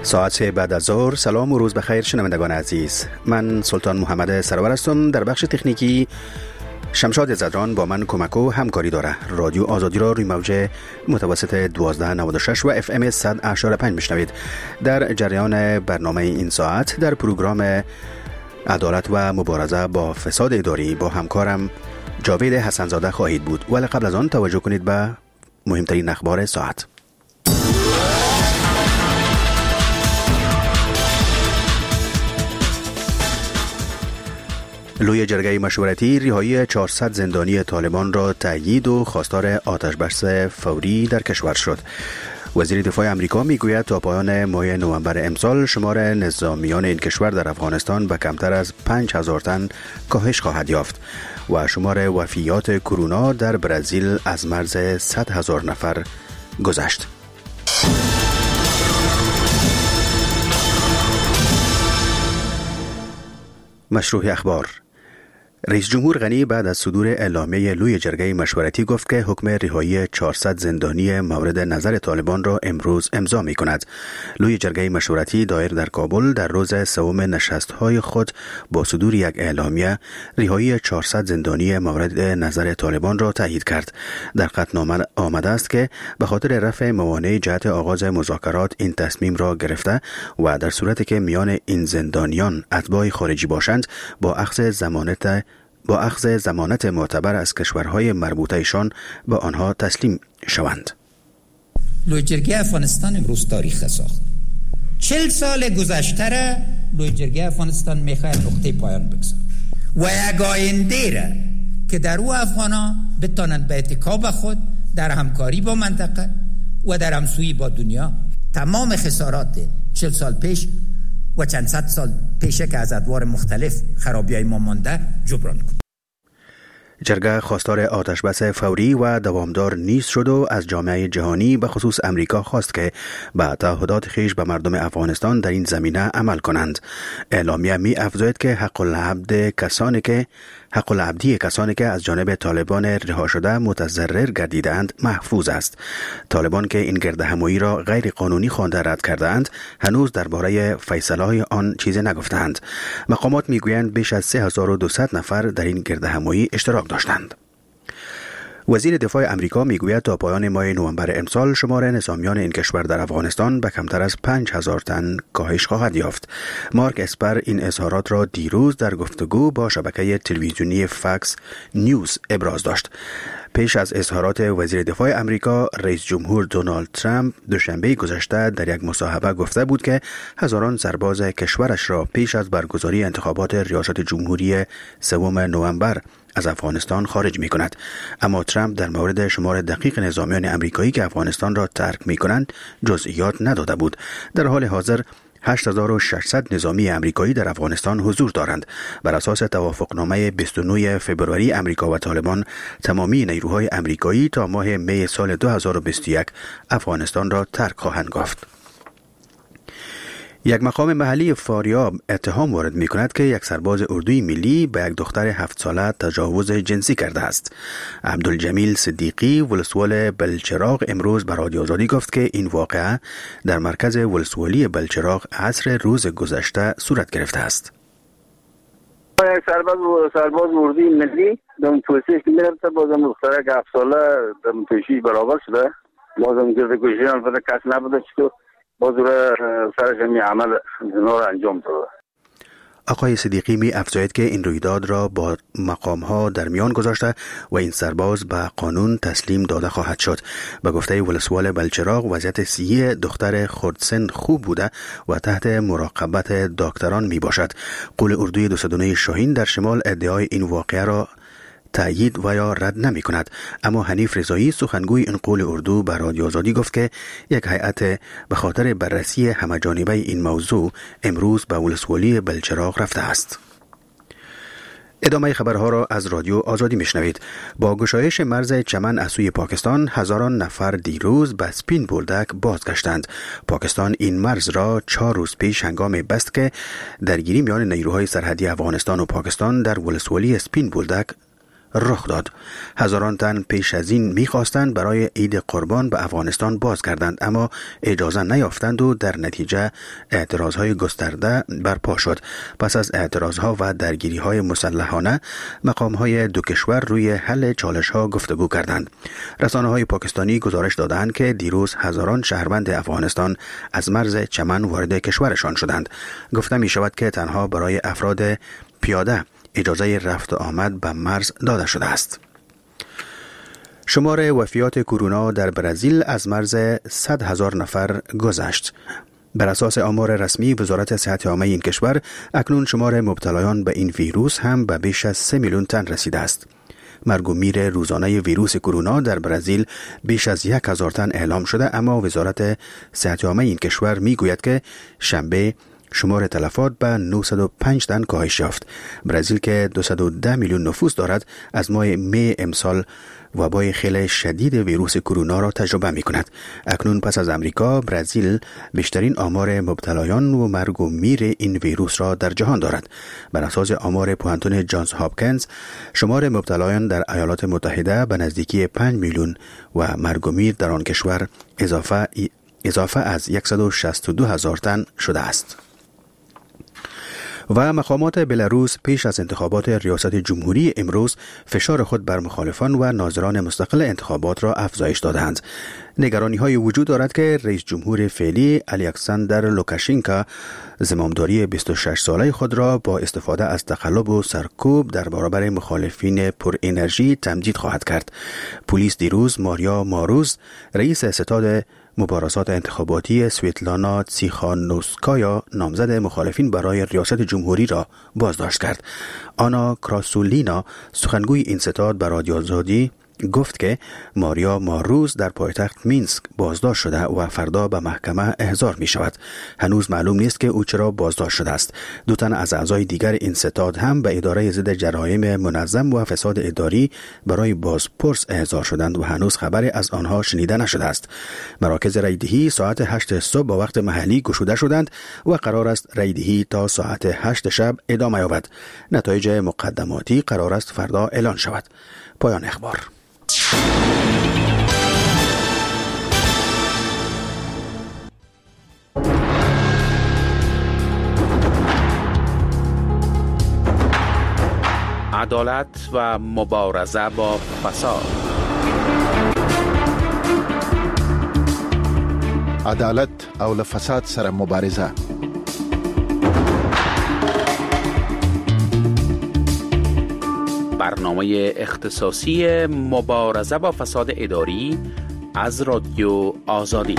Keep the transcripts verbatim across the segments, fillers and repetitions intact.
ساعت سه بعد از ظهر. سلام و روز بخیر شنوندگان عزیز، من سلطان محمد سرور هستم. در بخش تکنیکی شمشاد زدران با من کمک و همکاری داره. رادیو آزادی را روی موج متوسط دوازده نود و شش و اف ام صد و هشتاد و پنج میشنوید. در جریان برنامه این ساعت در پروگرام عدالت و مبارزه با فساد اداری با همکارم جاوید حسنزاده خواهید بود، ولی قبل از آن توجه کنید به مهمترین اخبار ساعت. لوی جرگه مشورتی رهایی چهارصد زندانی طالبان را تأیید و خواستار آتش‌بس فوری در کشور شد. وزیر دفاع امریکا میگوید تا پایان ماه نوامبر امسال شمار نظامیان این کشور در افغانستان به کمتر از پنج هزار تن کاهش خواهد یافت و شمار وفیات کرونا در برزیل از مرز صد هزار نفر گذشت. مشروع اخبار. رئیس جمهور غنی بعد از صدور اعلامیه لوی جرگه مشورتی گفت که حکم رهایی چهارصد زندانی مورد نظر طالبان را امروز امضا می کند. لوی جرگه مشورتی دایر در کابل در روز سوم نشست‌های خود با صدور یک اعلامیه رهایی چهارصد زندانی مورد نظر طالبان را تایید کرد. در قطعنامه آمده است که به خاطر رفع موانع جهت آغاز مذاکرات این تصمیم را گرفته و در صورتی که میان این زندانیان اتباع خارجی باشند با اخذ ضمانت با اخذ ضمانت معتبر از کشورهای مربوطهشان به آنها تسلیم شوند. لوی جرگه افغانستان امروز تاریخ ساخت. چل سال گذشته را لوی جرگه افغانستان میخواد نقطه پایان بگذارد و یک آینده را که در او افغانا بتانند به اتکا خود در همکاری با منطقه و در همسویی با دنیا تمام خسارات چل سال پیش و چند صد سال پیشه که از ادوار مختلف خرابی‌های ما مانده جبران کنیم. جرگه خواستار آتش‌بس فوری و دوامدار نیز شد و از جامعه جهانی به خصوص امریکا خواست که به تعهدات خویش به مردم افغانستان در این زمینه عمل کنند. اعلامیه می افزاید که حق العبد کسانی که حق العبدی کسانی که از جانب طالبان رها شده متضرر گردیدند محفوظ است. طالبان که این گردهمایی را غیر قانونی خوانده رد کردند هنوز درباره فیصله‌های آن چیزی نگفتند. مقامات میگویند بیش از سه هزار و دویست نفر در این گردهمایی اشتراک داشتند. وزیر دفاع امریکا میگوید تا پایان ماه نوامبر امسال شمار نظامیان این کشور در افغانستان به کمتر از پنج هزار تن کاهش خواهد یافت. مارک اسپر این اظهارات را دیروز در گفتگو با شبکه تلویزیونی فاکس نیوز ابراز داشت. پیش از اظهارات وزیر دفاع امریکا، رئیس جمهور دونالد ترامپ دوشنبه گذشته در یک مصاحبه گفته بود که هزاران سرباز کشورش را پیش از برگزاری انتخابات ریاست جمهوری سوم نوامبر از افغانستان خارج می کند. اما ترامپ در مورد شمار دقیق نظامیان امریکایی که افغانستان را ترک می کنند جزئیات نداده بود. در حال حاضر هشت هزار و ششصد نظامی امریکایی در افغانستان حضور دارند. بر اساس توافقنامه بیست و نه فوریه امریکا و طالبان تمامی نیروهای امریکایی تا ماه می سال دو هزار و بیست و یک افغانستان را ترک خواهند گفت. یک مقام محلی فاریاب اتهام وارد می کند که یک سرباز اردوی ملی به یک دختر هفت ساله تجاوز جنسی کرده است. عبدالجمیل صدیقی ولسوال بلچراغ امروز به رادیو آزادی گفت که این واقعه در مرکز ولسوالی بلچراغ عصر روز گذشته صورت گرفته است. یک سرباز سرباز اردوی ملی دم توصیه که میرفته بازم دختره که هفت ساله دم توشی برابر شده بازم گرد کشیدن فقط کس نبوده چطور بازور سرش می عمل زنا را انجام داده. آقای صدیقی می افزاید که این رویداد را با مقام ها در میان گذاشته و این سرباز به قانون تسلیم داده خواهد شد. به گفته ولسوال بلچراغ وضعیت صحی دختر خردسن خوب بوده و تحت مراقبت دکتران می باشد. قول اردوی دویست و نه شاهین در شمال ادعای این واقعه را تأیید و یا رد نمی کند، اما حنیف رضایی سخنگوی این قول اردو به رادیو آزادی گفت که یک هیئت به خاطر بررسی همه‌جانبه این موضوع امروز به ولسوالی بلچراغ رفته است. ادامه خبرها را از رادیو آزادی میشنوید. با گشایش مرز چمن از سوی پاکستان هزاران نفر دیروز به سپین بولدک بازگشتند. پاکستان این مرز را چهار روز پیش هنگام بست که درگیری میان نیروهای سرحدی افغانستان و پاکستان در ولسوالی سپین بولدک رخ داد. هزاران تن پیش از این می‌خواستند برای عید قربان به افغانستان بازگردند، اما اجازه نیافتند و در نتیجه اعتراضهای گسترده برپا شد. پس از اعتراضها و درگیری‌های مسلحانه، مقام‌های دو کشور روی حل چالش‌ها گفتگو کردند. رسانه‌های پاکستانی گزارش دادند که دیروز هزاران شهروند افغانستان از مرز چمن وارد کشورشان شدند. گفته می‌شود که تنها برای افراد پیاده اجازه رفت و آمد به مرز داده شده است. شمار وفیات کرونا در برزیل از مرز صد هزار نفر گذشت. بر اساس آمار رسمی وزارت صحت عامه این کشور، اکنون شمار مبتلایان به این ویروس هم به بیش از سه میلیون تن رسیده است. مرگ و میر روزانه ویروس کرونا در برزیل بیش از یک هزار تن اعلام شده، اما وزارت صحت عامه این کشور می گوید که شنبه شمار تلفات به نهصد و پنج تن کاهش یافت. برزیل که دویست و ده میلیون نفوس دارد، از ماه می امسال وبای خیلی شدید ویروس کرونا را تجربه می کند. اکنون پس از امریکا، برزیل بیشترین آمار مبتلایان و مرگ و میر این ویروس را در جهان دارد. بر اساس آمار پوهنتون جانز هاپکینز، شمار مبتلایان در ایالات متحده به نزدیکی پنج میلیون و مرگ و میر در آن کشور اضافه اضافه از صد و شصت و دو هزار تن شده است. و مقامات بلاروس پیش از انتخابات ریاست جمهوری امروز فشار خود بر مخالفان و ناظران مستقل انتخابات را افزایش دادند. نگرانی های وجود دارد که رئیس جمهور فعلی الکساندر لوکاشنکو زمامداری بیست و شش ساله خود را با استفاده از تقلب و سرکوب در برابر مخالفین پر انرژی تمدید خواهد کرد. پلیس دیروز ماریا ماروز، رئیس ستاد مبارزات انتخاباتی سویتلانا تسیخانوسکایا، نامزد مخالفین برای ریاست جمهوری را بازداشت کرد. آنا کراسولینا، سخنگوی این ستاد، به رادیو آزادی گفت که ماریا ماروز در پایتخت مینسک بازداشت شده و فردا به محکمه احضار می شود. هنوز معلوم نیست که او چرا بازداشت شده است. دو تن از اعضای دیگر این ستاد هم به اداره ضد جرایم منظم و فساد اداری برای بازپرس احضار شدند و هنوز خبری از آنها شنیده نشده است. مراکز رایدهی ساعت هشت صبح با وقت محلی گشوده شدند و قرار است رایدهی تا ساعت هشت شب ادامه یابد. نتایج مقدماتی قرار است فردا اعلان شود. پایان اخبار. عدالت و مبارزه با فساد. عدالت او له فساد سره مبارزه. برنامه اختصاصی مبارزه با فساد اداری از رادیو آزادی.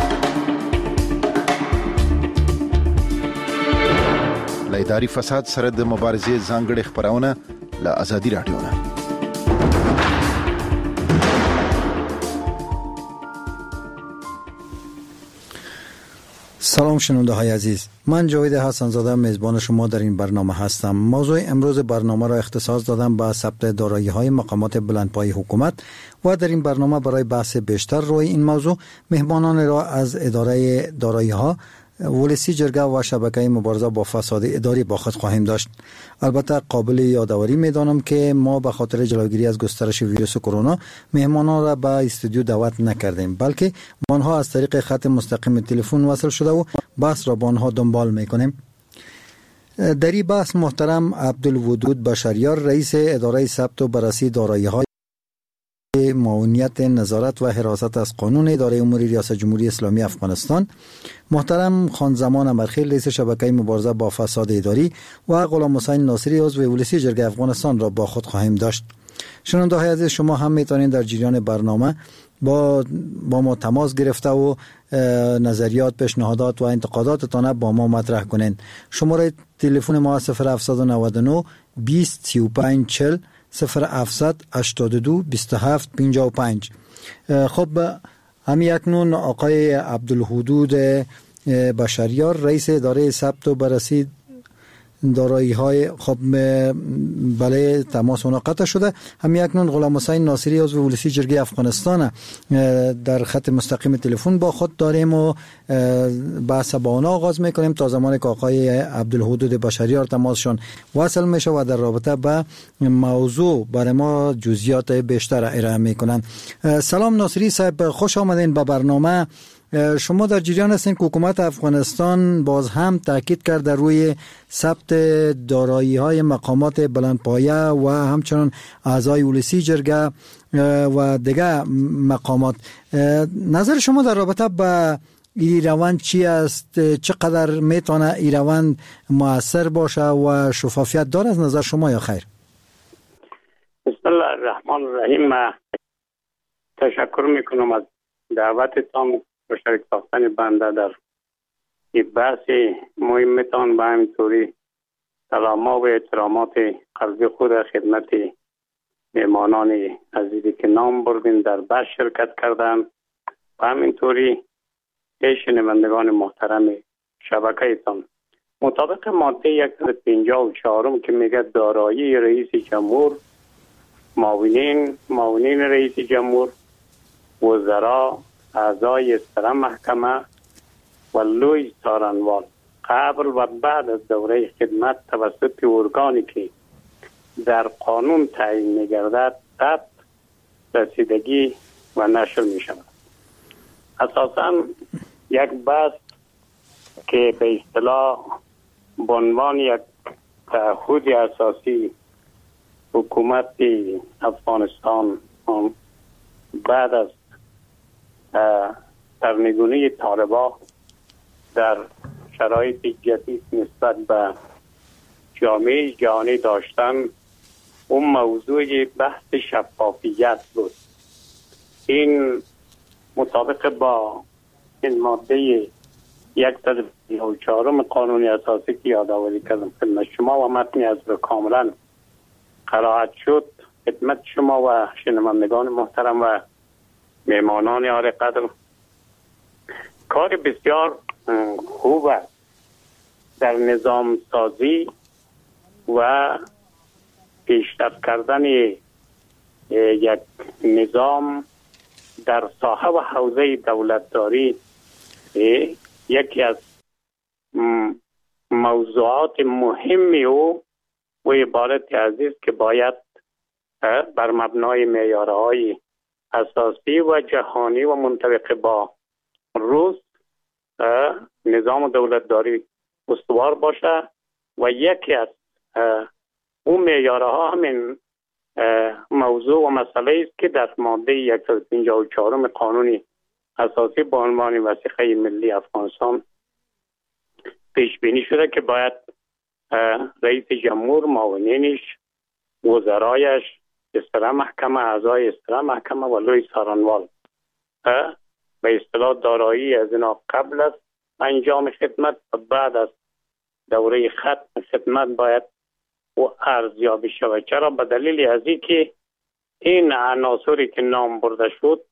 له اداري فساد سره د مبارزې ځانګړي خبرونه له آزادي رادیو نه. سلام شنونده های عزیز، من جاوید حسن زاده میزبان شما در این برنامه هستم. موضوع امروز برنامه را اختصاص دادم به ثبت دارایی های مقامات بلندپایه حکومت و در این برنامه برای بحث بیشتر روی این موضوع مهمانان را از اداره دارایی ها، ولسی جرگه و شبکه مبارزه با فساد اداری با خود خواهیم داشت. البته قابل یادآوری میدانم که ما به خاطر جلوگیری از گسترش ویروس کرونا مهمانان را به استودیو دعوت نکردیم، بلکه با آنها از طریق خط مستقیم تلفن وصل شده و بحث را با آنها دنبال میکنیم. در این بحث محترم عبدالودود بشریار، رئیس اداره ثبت و بررسی دارایی های معاونیت نظارت و حراست از قانون اداره امور ریاست جمهوری اسلامی افغانستان، محترم خانزمان امرخیل، رئیس شبکه مبارزه با فساد اداری و غلام حسین ناصری، عضو ولسی جرگه افغانستان را با خود خواهیم داشت. شنونده های عزیز، شما هم میتونید در جریان برنامه با با ما تماس گرفته و نظریات، پیشنهادات و انتقاداتتان با ما مطرح کنید. شماره تلفن ما صفر هفت نه نه بیست سی و پنج چهل صفر هفتصد هشتاد و دو بیست و هفت پنجاه و پنج. خب همین اکنون آقای عبدالودود بشریار، رئیس اداره ثبت و بررسی دارایی های خب بله تماس اونا قطع شده. هم اکنون غلام حسین ناصری عضو ولسی جرگه افغانستان در خط مستقیم تلفن با خود داریم و بحث با اونا آغاز میکنیم تا زمانی که آقای عبدالحدود بشریار تماسشون وصل میشه و در رابطه با موضوع برای ما جزئیات بیشتر ارائه میکنن. سلام ناصری صاحب، خوش آمدین به برنامه. شما در جریان هستین که حکومت افغانستان باز هم تاکید کرده روی ثبت دارایی های مقامات بلندپایه و همچنان اعضای ولسی جرگه و دیگه مقامات. نظر شما در رابطه با این روند چی است؟ چقدر میتونه این روند مؤثر باشه و شفافیت داره از نظر شما یا خیر؟ بسم الله الرحمن الرحیم. تشکر میکنم از دعوتتان و شریک ساختن بنده در این بحث مهمتان و همینطوری سلام‌ها و احترامات قلبی خود خدمت مهمانان عزیزی که نام بردین در بحث شرکت کردن و همینطوری شنوندگان محترم شبکه‌تان. مطابق ماده صد و پنجاه و چهار که میگه دارایی رئیس جمهور، معاونین معاونین رئیس جمهور، وزرا، اعضای استرا محکمه و لوی څارنوال قبل و بعد از دوره خدمت توسط ارگانی که در قانون تعیین می‌گردد ثبت، رسیدگی و نشر می‌شود. اساساً یک بحث که به اصطلاح به عنوان یک تعهد اساسی حکومت افغانستان بعد از سرنگونی طالبان در شرایط جدید نسبت به جامعه جهانی داشتن، اون موضوع بحث شفافیت بود. این مطابق با این ماده صد و پنجاه و چهار قانون اساسی که یادآوری کردم خدمت شما و متنی از رو کاملا قرائت شد خدمت شما و شنوندگان محترم و مهمانان عالی قدر، کار بسیار خوب است در نظام سازی و پیشرفت کردن یک نظام در ساحه و حوزه دولتداری. یکی از موضوعات مهمی او و عبارت عزیز که باید بر مبنای معیارهای اساسی و جهانی و منطبق با روز نظام دولتداری استوار باشه و یکی از اون معیارها همین موضوع و مسئله است که در ماده صد و پنجاه و چهار قانون اساسی با عنوان وثیقه ملی افغانستان پیش بینی شده که باید رئیس جمهور، معاونینش، وزرایش، استرا محکمه، اعضای استرا محکمه و لوی څارنوال به اصطلاح دارایی از اینا قبل از انجام خدمت و بعد از دوره ختم خدمت باید و ارزیابی شود. چرا؟ به دلیل از اینکه این عناصری که نام برده شد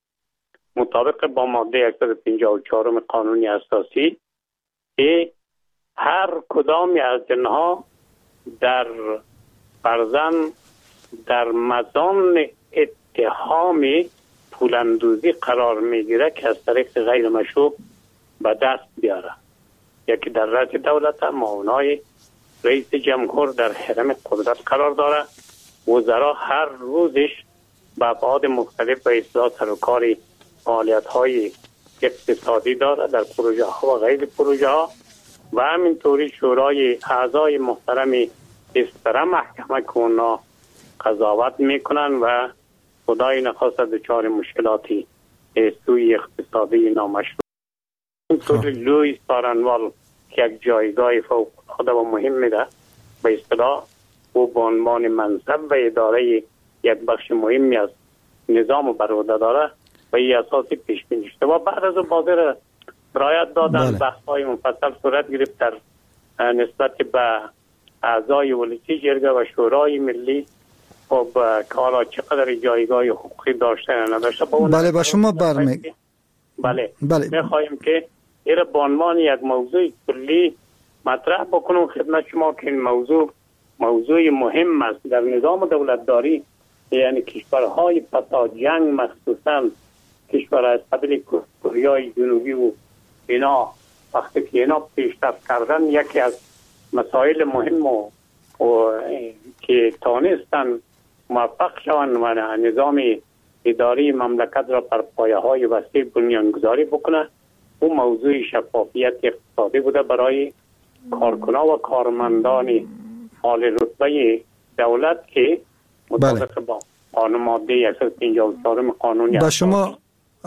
مطابق با ماده صد و پنجاه و چهار قانون اساسی که هر کدام از اینها در فرضاً در مزان اتهام پولاندوزی قرار میگیره که از طریق غیر مشروع به دست بیاره. یکی در رأس دولت، معاونای رئیس جمهور در حرم قدرت قرار داره، وزرا هر روزش به ابعاد مختلف به اصلاح سرکار فعالیت های اقتصادی داره در پروژه ها و غیر پروژه ها و همینطوری شورای اعضای محترم استرا محکمه که اونا قضاوت میکنن و خدای نخواست دچار مشکلاتی سوی اقتصادی نامشروع. اینطوری لوی څارنوال که یک جایگاه فوق العاده و مهم میده به اصطلاح او به عنوان منصب و اداره یک بخش مهمی از نظام بر عهده داره و این اساسی پیش بینی شده و بعد از بازار رعایت دادن بحث های مفصل صورت گرفت در نسبت به اعضای ولسی جرگه و شورای ملی. خب کالا چقدر جایگاه حقوقی داشته یا نداشته با بله با شما برمی بله بله میخواهیم که این به عنوان یک موضوع کلی مطرح بکنم خدمت شما که این موضوع موضوع مهم است در نظام دولتداری. یعنی کشورهای پسا جنگ مخصوصا کشور از قبیل کره جنوبی و اینا وقتی که اینا پیشرفت کردن یکی از مسائل مهم و, و که تانستن موفق شوند و نظام اداری مملکت را بر پایه های وسیع بنیانگذاری بکنه، اون موضوع شفافیت اقتصادی بوده برای کارکنان و کارمندان حال رتبه دولت که مطابق با قانون ماده صد و پنجاه و چهار قانون با شما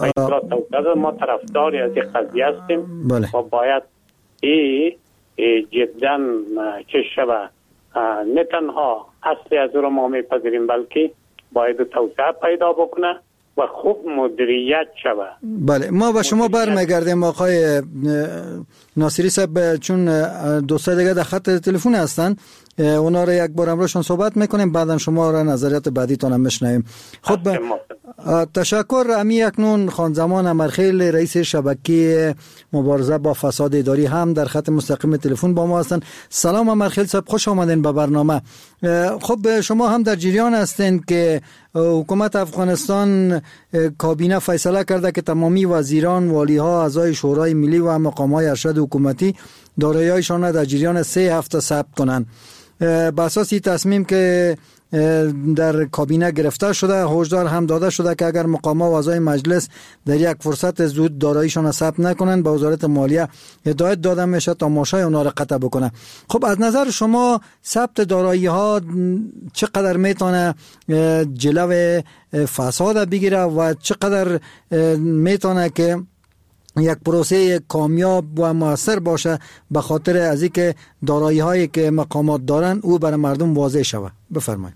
ما طرفداری از این قضیه هستیم. بله. و باید این جدا چه شود نه تنها اصلی از رو ما میپذیریم بلکه باید توسعه پیدا بکنه و خوب مدیریت شود. بله ما با شما برمیگردیم آقای ناصری صاحب، چون دوستا دیگه در خط تلفن هستن، اونا رو یک بار امروزشون صحبت میکنیم، بعدم شما را نظریات بعدیتون هم میشنویم. خود به تشکر. امی اکنون خان زمان امرخیل رئیس شبکه مبارزه با فساد اداری هم در خط مستقیم تلفن با ما هستند. سلام امرخیل صاحب، خوش آمدین به برنامه. خب شما هم در جریان هستین که حکومت افغانستان کابینه فیصله کرده که تمامی وزیران، والی ها، اعضای شورای ملی و مقام های ارشد حکومتی دارایی‌هایشان در جریان سه هفته ثبت کنند. به اساس این تصمیم که در کابینه گرفته شده، هشدار هم داده شده که اگر مقام‌ها و اعضای مجلس در یک فرصت زود داراییشان ثبت نکنند به وزارت مالیه هدایت داده میشه تا ماشای اونا را قطع بکنه. خب از نظر شما ثبت دارایی‌ها چقدر میتونه جلو فساد بگیره و چقدر میتونه که یک پروسه کامیاب و موثر باشه به خاطر از اینکه دارایی هایی که مقامات دارن او برای مردم واضح شود؟ بفرمایید.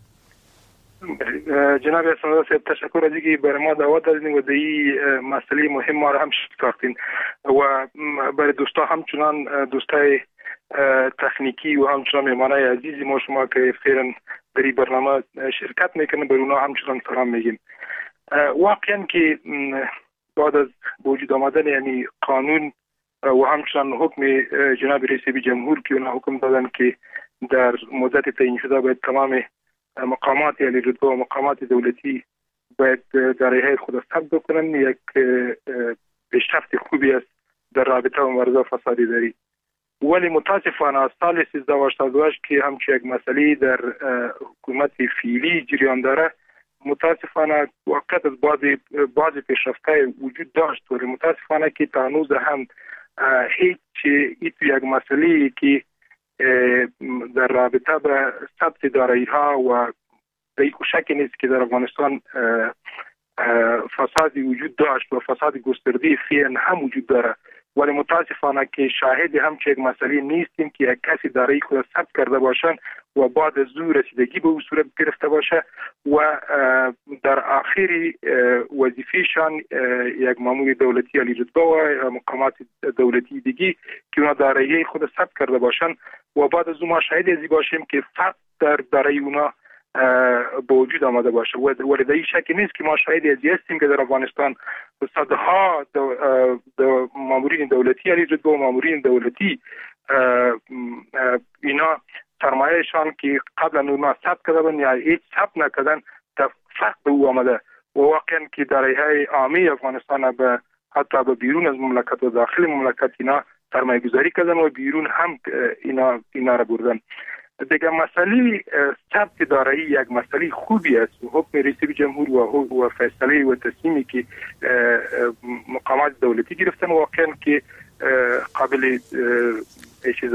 جناب اسماعیل صاحب تشکر از اینکه برای ما دعوت دادین و در این مسئله مهم ما را هم شرکت و برای دوستا همچنان دوستای تکنیکی و همچنان مهمانای عزیزی ما شما که فعلا در این برنامه شرکت میکنن بر اونا همچنان سلام میگیم. واقعا که بعد از وجود آمدن یعنی قانون و همچنان حکم جناب رئیس جمهور که اونا حکم دادن که در مدت تعیین شده باید تمام مقامات یعنی رتبه و مقامات دولتی باید دارایی‌های خود ثبت بکنن، یک پیشرفت خوبی است در رابطه با مبارزه فساد اداری. ولی متاسفانه از سال سیزده و هشتاد و هشت که همچنین یک مسئله در حکومت فعلی جریان داره، متاسفانه واقعیت از بعضی بعضی پیشرفت‌های وجود داشت ولی متاسفانه که تا هنوز هم هیچ یک مسئله که در رابطه به ثبت دارایی‌ها و به این شکی نیست که در افغانستان فسادی وجود داشت و فساد گسترده فعلا هم وجود داره، ولی متاسفانه که شاهد همچین مسئله نیستیم که یک کسی دارایی خود ثبت کرده باشند و بعد از او رسیدگی به او صورت گرفته باشه و در آخری وظیفهشان یک مامور دولتی علی رتبه و مقامات دولتی دیگی که اونا دارایی خود ثبت کرده باشند و بعد از او ما شاهد ازی باشیم که فرق در دارایی اونا به وجود آمده باشه. ولی در این شکی نیست که ما شاهد ازی هستیم که در افغانستان صدها دو مامورین دولتی علی رتبه و مامورین دولتی اینا سرمایهشان که قبلا اونا ثبت کردن یا هیچ ثبت نکردن فرق به او آمده و واقعا که دارایی‌های عامی افغانستان به حتی به بیرون از مملکت و داخل مملکت اینا سرمایه گذاری کردن و بیرون هم اینا اینا را بردن. دیگه مسئله ثبت دارایی یک مسئله خوبی است. حکم رئیس جمهور و و فیصله و تصمیمی که مقامات دولتی گرفتن واقعا که قابل چیز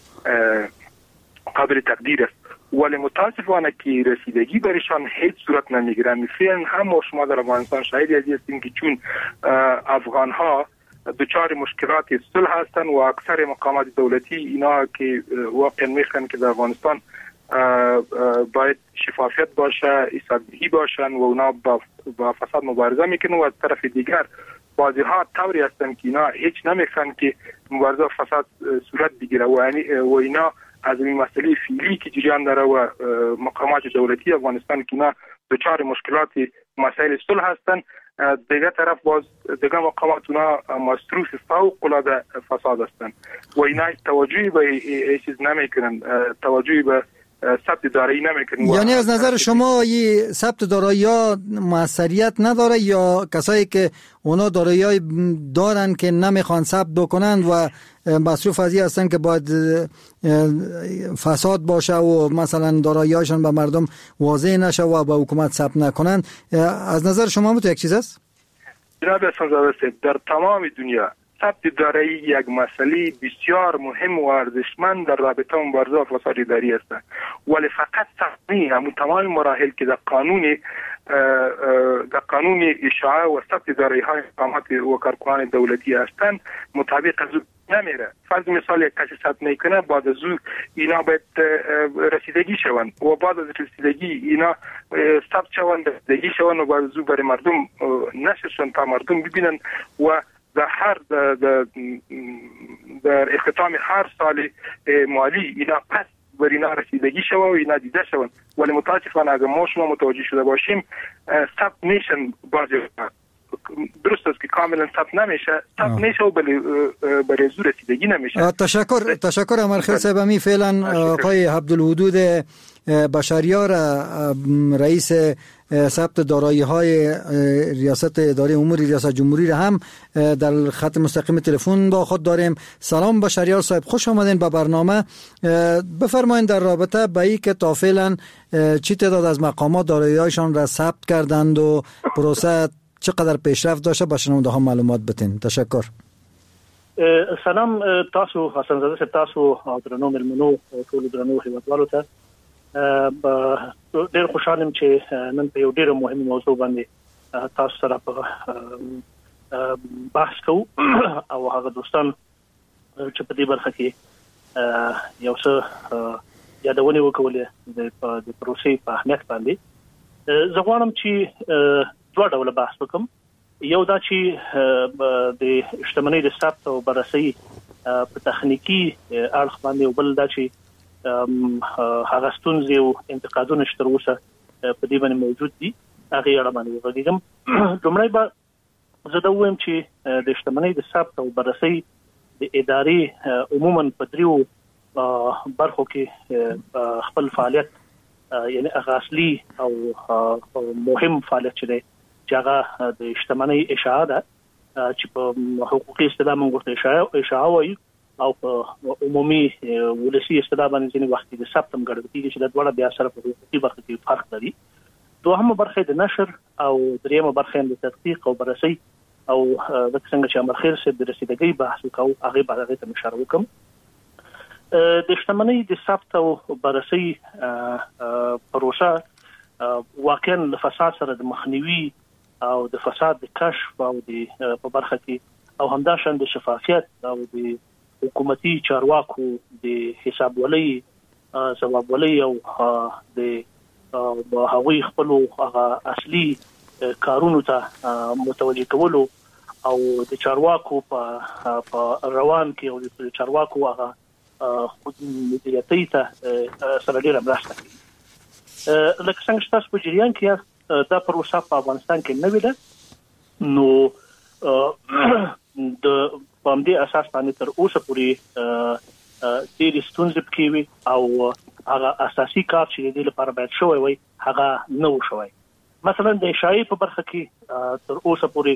قابل تقدیر است، ولی متاسفانه که رسیدگی برشان هیچ صورت نمیگیرن. فعلا هم ما شما در افغانستان شاهد ازی هستیم که چون افغان ها دچار مشکلات صلح هستند و اکثر مقامات دولتی اینا که واقعا میخوان که در افغانستان باید شفافیت باشه، حسابدهی باشن و اونا با, با فساد مبارزه میکنن و از طرف دیگر بعضی ها طوری هستند که اینا هیچ نمیخوان که مبارزه فساد صورت بگیره و یعنی و اینا از این مسئله فعلی که جریان داره و مقامات دولتی افغانستان که اینا دچار مشکلات مسائل صلح هستند دیگه طرف باز دیگه مقامات اونا مصروف فوق العاده فساد هستند و اینا توجهی به چیز نمیکنن، توجهی به ثبت دارایی نمیکنن. یعنی از نظر شما این ثبت دارایی ها موثریت نداره یا کسایی که اونا دارایی دارن که نمیخوان ثبت بکنن و مصروف از این هستن که باید فساد باشه و مثلا دارایی هاشون به مردم واضح نشه و به حکومت ثبت نکنن، از نظر شما تو یک چیز است؟ جناب احسانزاده صاحب، در تمام دنیا ثبت دارایی یک مسئله بسیار مهم و ارزشمند در رابطه مبارزه با فساد اداری است، ولی فقط ثبت همون تمام مراحل که در قانون در قانون اشاعه و ثبت دارایی های مقامات و کارکنان دولتی هستند مطابق از نمیره. فرض مثال یک کسی ثبت میکنه، بعد از او اینا باید رسیدگی شوند و بعد از رسیدگی اینا ثبت شوند، رسیدگی شوند و بعد از او برای مردم نشر شوند تا مردم ببینن و در هر در, در اختتام هر سال مالی اینا پس بر اینا رسیدگی شوند و اینا دیده شوند. ولی متاسفانه اگر ما شما متوجه شده باشیم ثبت میشن، بعضی درست است که کاملا ثبت نمیشه، ثبت میشه و برای زور رسیدگی نمیشه. تشکر تشکر امرخیل صاحب. امی فعلا آقای عبدالودود بشریار، رئیس ثبت دارایی های ریاست اداره امور ریاست جمهوری را هم در خط مستقیم تلفن با خود داریم. سلام بشریار صاحب، خوش آمدین به برنامه. بفرمایید در رابطه با این که تا فعلا چی تعداد از مقامات دارایی هایشان را ثبت کردند و پروسه چقدر پیشرفت داشته با شنونده ها معلومات بدین. تشکر. سلام تاسو حسن زاده صاحب، تاسو درنو ملمنو ټول درنو هیوادوالو ته ډېر خوشاله چې نن په یو ډېر مهم موضوع باندې تاسو سره په بحث کوو او هغه دوستان چې په دې برخه کې یو څه یادونه وکولې د پروسې په اهمیت باندې. زه غواړم چې دوه ډوله بحث وکم. یو دا چې د شتمنۍ د ثبت او بررسي په تخنیکی اړخ باندې، او بل دا چې هغه ستونزې او انتقادونه چې تر اوسه په دې باندې موجود دي هغه اړه باندې وغږیږم. لومړی به زه دا وایم چې د شتمنۍ د ثبت او بررسي د ادارې عموما په دریو برخو کې خپل فعالیت، یعنی هغه اصلي او مهم فعالیت چې دی چې هغه د شتمنۍ اشاعه ده، چې په حقوقي اصطلاح موږ ورته اشاعه وایو، او په عمومي ولسي اصطلاح باندې ځینې وخت د ثبت هم ګڼل کېږي چې د دواړه بیا سره په حقوقي برخه کې فرق لري. دوهمه برخه د نشر او دریمه برخه د تحقیق او بررسي، او د څنګه چې امرخیل صاحب د رسیدګۍ بحث وکاو هغه به هغه ته اشاره وکم. د شتمنۍ د ثبت او بررسي پروسه واقعا له فساد سره د مخنیوي او د فساد د کشف او د په برخه کې او همداشان د شفافیت او د حکومتي چارواکو د حسابولۍ ځوابولۍ او د هغوی خپل هغه اصلي کارونو ته متوجه کولو او د چارواکو په روان کې او د چارواکو هغه خود مدیریتي ته سره ډېره مرسته کوي. لکه څنګه چې تاسو په جریان کې دا پروسه په افغانستان کې نوې ده، نو د په همدې اساس باندې تر اوسه پورې ډېرې ستونزې پکې وي او هغه اساسي کار چې د دې لپاره باید شوی وي هغه نه و شوی. مثلا د اشاعې په برخه کې تر اوسه پورې،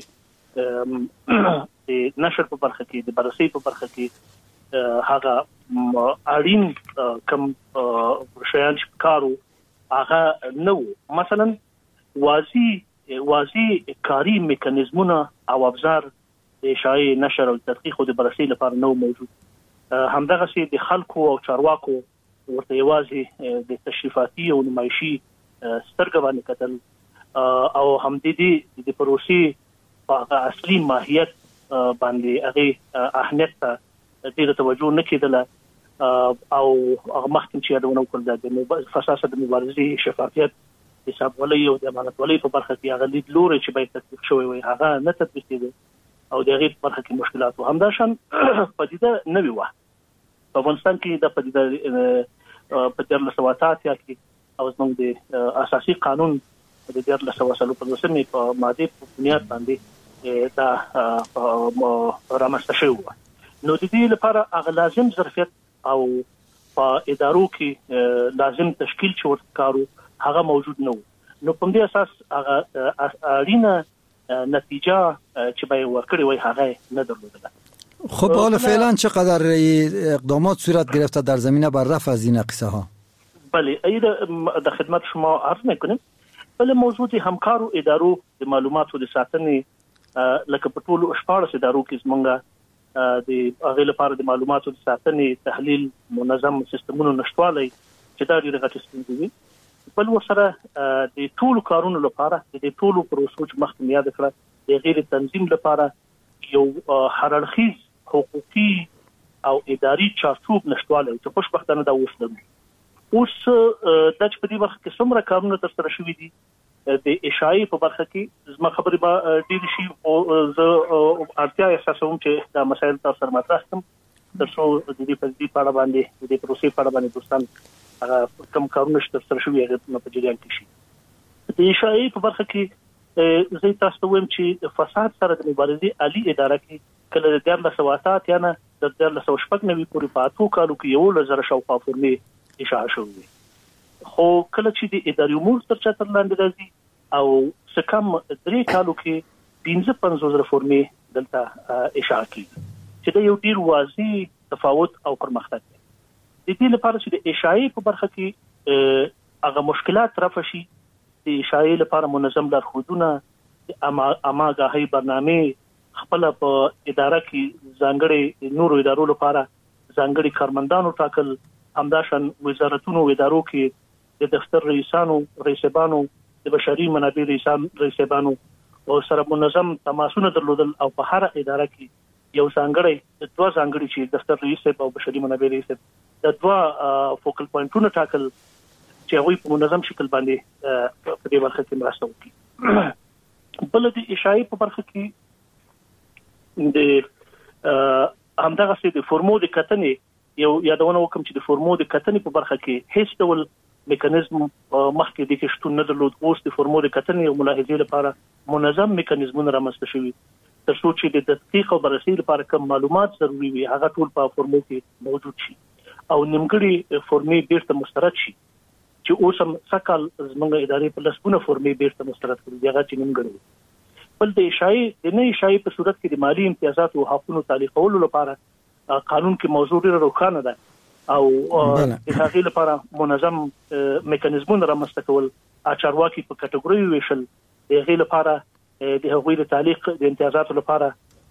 د نشر په برخه کې، د بررسۍ په برخه کې هغه اړین کم شیان چې کارو هغه نه و. مثلا واضح واضح کاری میکانیزمونه او ابزار د اشاعې، نشر او تحقیق او د بررسۍ لپاره نو موجود. همدغه سي د خلکو او چارواکو ورته یوازې د تشریفاتي او نمایشي سترګې باندې کتل او هم د دې د پروسې په اصلي ماهیت باندې هغه اهمیت ته ډېر توجه نه کېدله او هغه مخکې چې یادونه وکړل د فساد د مبارزې، شفافیت، حسابولۍ او د امانتولۍ په برخه کې هغه لید لوري چې باید تطبیق شوی وي هغه نه تطبیق کېده او د هغې په برخه کې مشکلات و. همداشان پدیده نوې وه په افغانستان کې. د پدیده په دیارلس سوه اته اتیا کې او زموږ د اساسي قانون د دیار له سوا سلو په سمې په ماده په بنیاد باندې دا رامنځته شوی و. نو د دې لپاره هغه لازم ظرفیت او په ادارو کې لازم تشکیل چې ورته کارو هغه موجود نه و. نو په دې اساس هغه اړینه نتیجه چې به ورکړي وي هغه نه درلوده. خب حالا فعلا چقدر اقدامات صورت گرفته در زمینه بر رفع از این قصه ها؟ بله ایده در خدمت شما عرض میکنیم. بله موضوع همکارو ادارو د معلوماتو د ساتنې لکه په ټولو شپاړس ادارو کې زمونږ د هغې لپاره د معلوماتو د ساتنې تحلیل منظم سیستمونو نشتوالی چې دا ډېرې غټې ستونزې وي. بل ورسره د ټولو کارونو لپاره د دې ټولو پروسو چې مخکې مې یاد کړه د هغې د تنظیم لپاره یو هرړخیز حقوقي او اداري چارچوب نشتوالی چې خوشبختانه دا اوس لرو. اوس دا چې په دې برخه کې څومره کارونه ترسره شوي دي د اشاعې په برخه کې زما خبرې به ډېرې شي او زه اړتیا احساسوم چې دا مسایل تاسو سره مطرح کړم تر څو د دې په دې اړه باندې د دې پروسې په اړه باندې دوستان هغه کوم کارونه چې ترسره شوي هغه په جریان کې شي. د اشاعې په برخه کې زه تاسو ته وایم چې فساد سره د مبارزې عالی اداره کې کله د دیارلس سوه اته اتیا نه د دیارلس سوه شپږ نوي پورې په اتو کالو کې یولس زره شاوخوا فورمې اشاعه شوې. خو کله چې د اداري امور تر چتر لاندې راځي او څه کم درې کالو کې پنځه پنځوس زره فورمې دلته اشاعه کیږي چې دا یو ډیر واضح تفاوت او پرمختګ دی. د دې لپاره چې د اشاعې په برخه کې هغه مشکلات رفع شي د اشاعې لپاره منظم لارښودونه اماګاهي برنامې خپل په اداره کې ځانګړي نورو ادارو لپاره ځانګړي کارمندانو ټاکل همداشان وزارتونو ادارو کې د دفتر رئیسانو رئیسبانو د بشري منابع رئیسان رئیسبانو او سره منظم تماسونه درلودل او په هر اداره کې یو ځانګړي دوه ځانګړي چې دفتر رئیس او بشري منابع رئیس د دوه فوکل پوینټونو ټاکل چې هغه په منظم شکل باندې په دې برخه کې مرسته وکړي. بل د اشاعې په برخه کې د همدغه سي د فورمو د کتنې یو یادونه وکم چې د فورمو د کتنې په برخه کې هیڅ ډول میکانیزم مخکې د کې شتون نه درلود. اوس د فورمو د کتنې او ملاحظې لپاره منظم میکانیزمونه رامنځته شوي تر څو چې د تحقیق او بررسي لپاره کوم معلومات ضروري وي هغه ټول په فورمو کې موجود شي او نیمګړي فورمې بیرته مسترد شي چې اوس هم سکل زموږ ادارې په لسګونه فورمې بیرته مسترد کړي هغه چې نیمګړي. بل د اشاعې د نه اشاعې په صورت کې د مالی امتیازات او حقوقو تعلیقولو لپاره قانون کې موضوع ډېره روښانه ده او د هغې لپاره منظم میکانیزمونه رامنځته کول چارواکي په کټګوریو ویشل د هغې لپاره د هغوی د تعلیق د امتیازاتو لپاره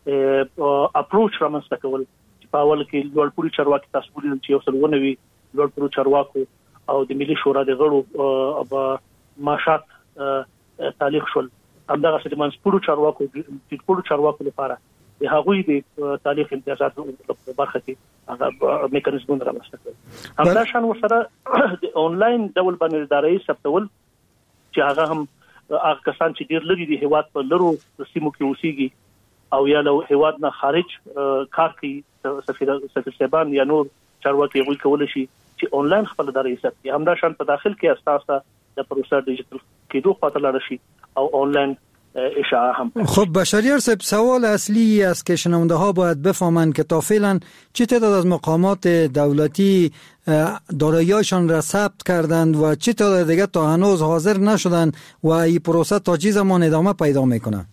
اپروچ رامنځته کول چې په اول کې لوړپوړي چارواکي تاسو ولیدل چې یو سل اووه نوي لوړپوړو چارواکو او د ملي شورا د غړو معاشات تعلیق شول. همدغه د منځپوړو چارواکو د ټیټپوړو چارواکو لپاره د هغوی د تعلیق امتیازاتو په برخه کې هغه میکانیزمونه رامنځته کړل. همداشان ورسره د انلاین ډول باندې ادارې ثبتول چې هغه هم هغه کسان چې ډیر لري د هیواد په لرو سیمو کې اوسېږي او یا له هیواد نه خارج کار کوي سفیر سفیر صاحبان یا نور چارواکي هغوی کولی شي چې انلاین خپل ادارې ثبت. همداشان په داخل کې اساسا د پروسه ډیجیټل کېدو خاطر لاړ شي او انلاین اشاعه هم. خب بشریار صاحب سوال اصلی است که شنونده ها باید بفهمند که تا فعلا چه تعداد از مقامات دولتی دارایی‌هایشان را ثبت کردند و چه تعداد دیگر تا هنوز حاضر نشدند و این پروسه تا چه زمان ادامه پیدا میکنه؟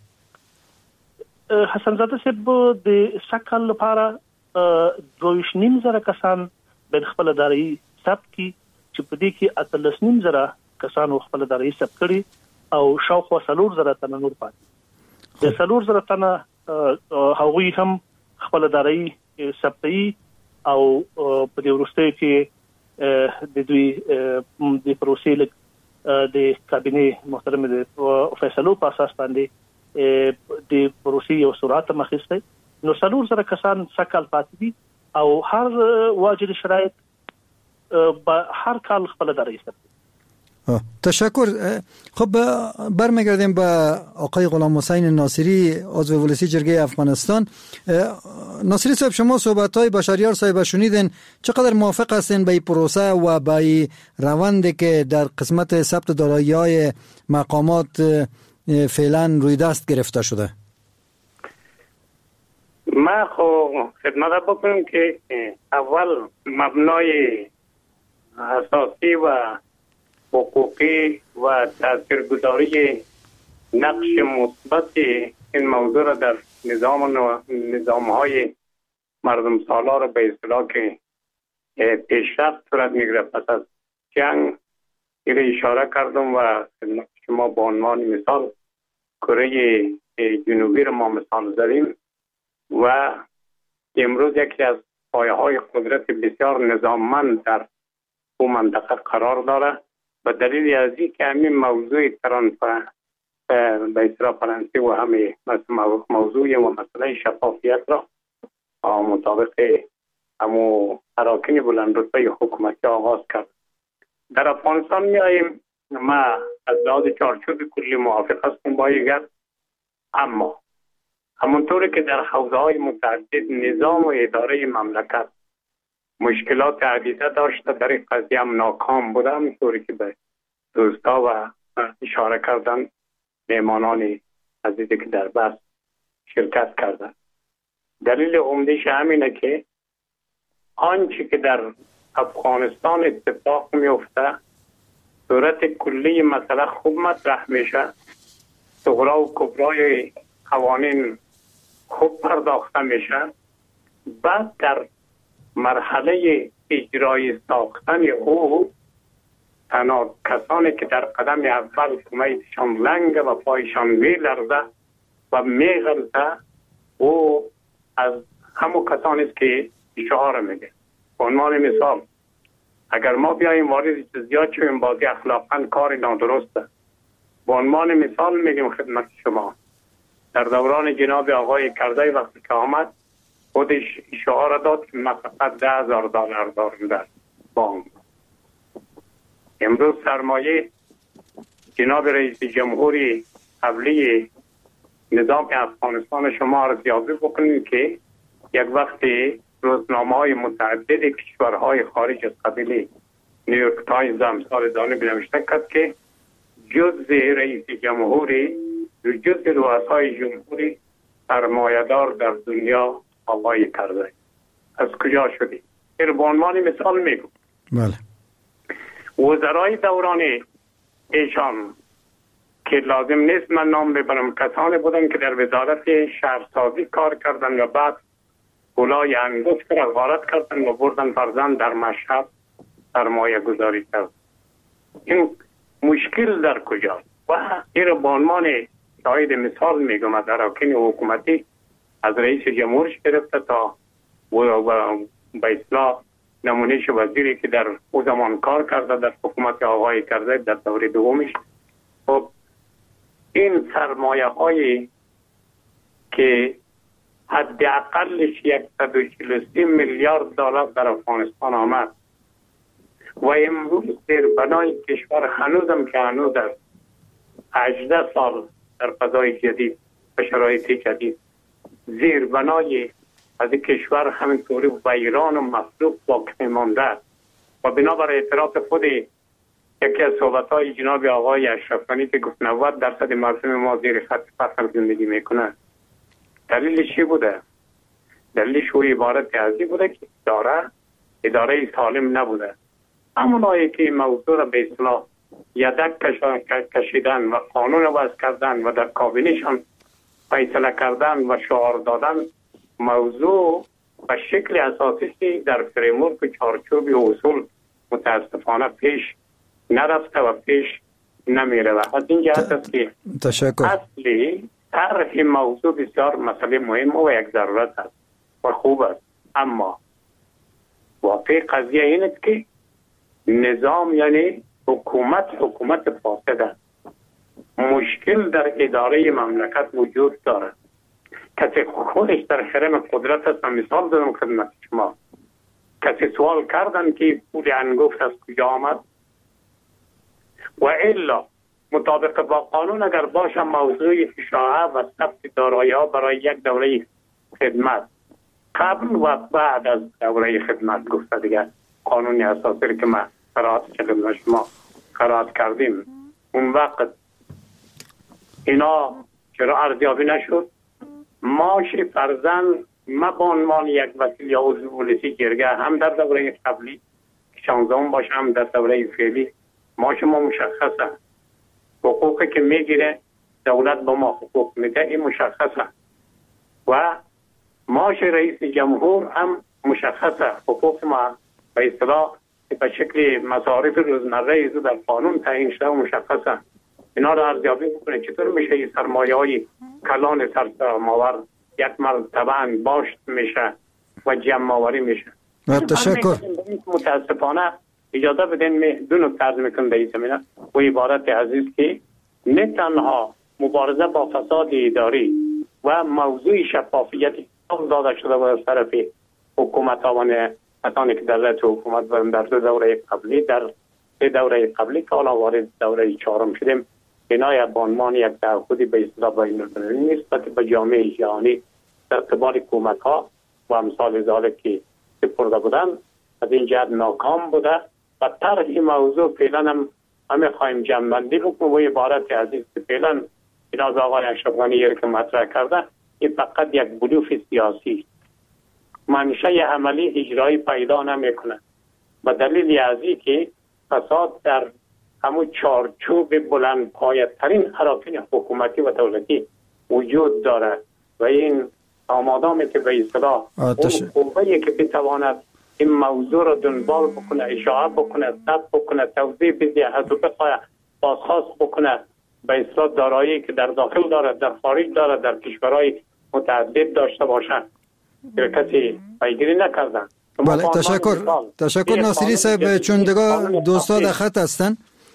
حسن زاده صاحب د سکل لپاره دویش نیم زره کسان به خپل دارایی ثبت کی چې په دې کې اتلس نیم زره کسان خپل دارایی ثبت کړي او شاوخوا څلور زره تنه نور پاتې. د څلور زره تنه هغوی هم خپل دارایی ثبتي او په دې وروستیو کې د دوی د پروسې د کابینې محترم د فیصلو په اساس باندې د پروسې یو سرعت مخسته. نو څلور زره کسان سکل پاتې دي او هر واجد شرایط هر کال خپل دارایی ثبتي تشکر. خب برمیگردیم به آقای غلام حسین ناصری، عضو ولسی جرگه افغانستان. ناصری صاحب، شما صحبت‌های بشریار صاحب شنیدین، چقدر موافق هستین به این پروسه و به این روندی که در قسمت ثبت دارایی‌های مقامات فعلا روی دست گرفته شده؟ ما خب خدمت بکنم که اول مبنای اساسی و حقوقی و تاثیرگذاری نقش مثبت این موضوع را در نظام و نظام‌های مردم سالار به اصطلاح که پیشرفت صورت میگیره پس از جنگ این اشاره کردم و شما به عنوان مثال کره جنوبی را ما مثال زدیم و امروز یکی از پایه‌های قدرت بسیار نظاممند در اون منطقه قرار داره و دلیل از این که همین موضوع ترانسپر به اصطلاح فرانسه و همه موضوع و مسئله شفافیت را مطابق همو اراکین بلند رتبه حکومتی آغاز کرد. در افغانستان می آییم، ما از لحاظ چارچوب کلی موافق هستیم با یک، اما همونطوری که در حوزه های متعدد نظام و اداره مملکت مشکلات عدیده داشته، در این قضیه هم ناکام بوده، همونطوری که به دوستا و اشاره کردن مهمانان عزیزی که در بحث شرکت کردن. دلیل عمده‌اش همینه که آنچه که در افغانستان اتفاق میفته صورت کلی مسئله خوب مطرح میشه، صغرا و کبرای قوانین خوب پرداخته میشه، بعد در مرحله اجرای ساختن او تنها کسانی که در قدم اول کمیتشان لنگ و پایشان می لرزه و می غلطه او از همون کسانی است که اشاره میگه. به عنوان مثال اگر ما بیاییم وارد جزئیات شویم بازی اخلاقا کار نادرسته. به عنوان مثال میگیم خدمت شما در دوران جناب آقای کرزی وقتی که آمد خودش اشاره داد که من فقط ده هزار دلار دارم در بانک. امروز سرمایه جناب رئیس جمهوری قبلی نظام افغانستان شما ارزیابی بکنید که یک وقتی روزنامه های متعدد کشورهای خارج از قبیل نیویورک تایمز امثال دانه بنوشته کرد که جز رئیس جمهوری جز رؤسای جمهوری سرمایه‌دار در دنیا آقای کرزی. از کجا شدی؟ این به عنوان مثال میگم. بله. وزرای دوران ایشان که لازم نیست من نام ببرم کسانی بودن که در وزارت شهرسازی کار کردن و بعد گلای انگشت را غارت کردن و بردن فرزند در مشهد سرمایه گذاری کرد. این مشکل در کجاست؟ و این را به عنوان شاید مثال میگم از اراکین حکومتی از رئیس جمهورش گرفته تا به اصلاح نمونهش وزیری که در او زمان کار کرده در حکومت آقای کرزی در دوره دومش. خب این سرمایه هایی که حداقلش صد و چهل و سه میلیارد دلار در افغانستان آمد و امروز در بنای کشور هنوزم که هنوز در هجده سال در فضای جدید و شرایط جدید زیر بنای از کشور همینطوری ویران و مفلوک باقی مانده و بنابر اعتراف خود یکی از صحبت‌های جناب آقای اشرف غنی که گفت نود درصد مردم ما زیر خط فقر زندگی میکنن. دلیلش چی بوده؟ دلیلش او عبارت ازی بوده که اداره اداره سالم نبوده. همونایی که موضوع را به اصطلاح یدک کشیدن و قانون وضع کردن و در کابینهشان فیصله کردن و شعار دادن موضوع و شکل اساسی در فریمورک چارچوب و اصول متاسفانه پیش نرفته و پیش نمیره. و از این جهت است که تشکر. اصلی طرح موضوع بسیار مسئله مهم و یک ضرورت است و خوب است، اما واقع قضیه این است که نظام یعنی حکومت حکومت فاسد است. مشکل در اداره مملکت وجود دارد. کسی خودش در حرم قدرت است. مثال دادم خدمت شما، کسی سوال کردن که پول انگفت از کجا آمد، و الا مطابق با قانون اگر باشه موضوع اشاعه و ثبت دارایی ها برای یک دوره خدمت قبل و بعد از دوره خدمت گفته دیگه قانونی اساسی که ما قرائت کردیم شما قرائت کردیم اون وقت اینا چرا ارزیابی نشد؟ معاش فرزند ما به عنوان یک وکیل یا عضو پلیسی جرگه هم در دوره قبلی شانزدهم باشه هم در دوره فعلی معاش ما مشخصه، حقوقی که میگیره دولت به ما حقوق میده این مشخصه و معاش رئیس جمهور هم مشخصه، حقوق ما به اصطلاح به شکل مصارف روزمره در قانون تعیین شده و مشخصه. اینا رو ارزیابی بکنه چطور میشه این سرمایه های کلان سرماور یک مرتبه باشت میشه و جمع آوری میشه. تشکر. متاسفانه اجازه بدین دو نکته عرض میکنم در این زمینه و عبارت عزیز که نه تنها مبارزه با فساد اداری و موضوع شفافیت داده شده و از طرف حکومت آوان اتانی که در رأس حکومت بودن در دو دوره قبلی در سه دوره قبلی که حالا وارد دوره چهارم شدیم اینا به عنوان یک تعهدی به اصطلاح بین‌المللی نسبت به جامعه جهانی در اعتبار حکومت ها و امثال ذالک که سپرده بودن از این جهت ناکام بوده و طرح این موضوع فعلا هم همه خواهیم جمع‌بندی بکنیم و عبارت عزیز که فعلا این از آقای اشرف غنی که مطرح کرده این فقط یک بلوف سیاسی منشأ عملی اجرایی پیدا نمیکنه و دلیل ازی که فساد در همون چارچوب بلند پایه‌ترین اراکین حکومتی و دولتی وجود داره و این آمادامی که به اصطلاح اون قوه‌ای که بتواند این موضوع رو دنبال بکنه، اشاعه بکنه، ثبت بکنه، توضیح بده، حتی بخواه بازخواست بکنه به اصطلاح دارایی که در داخل داره، در خارج داره، در کشورهای متعدد داشته باشه که کسی پیگیری نکردن. بله تشکر. تشکر ناصری صاحب، چون دیگه دوستا در خط هستن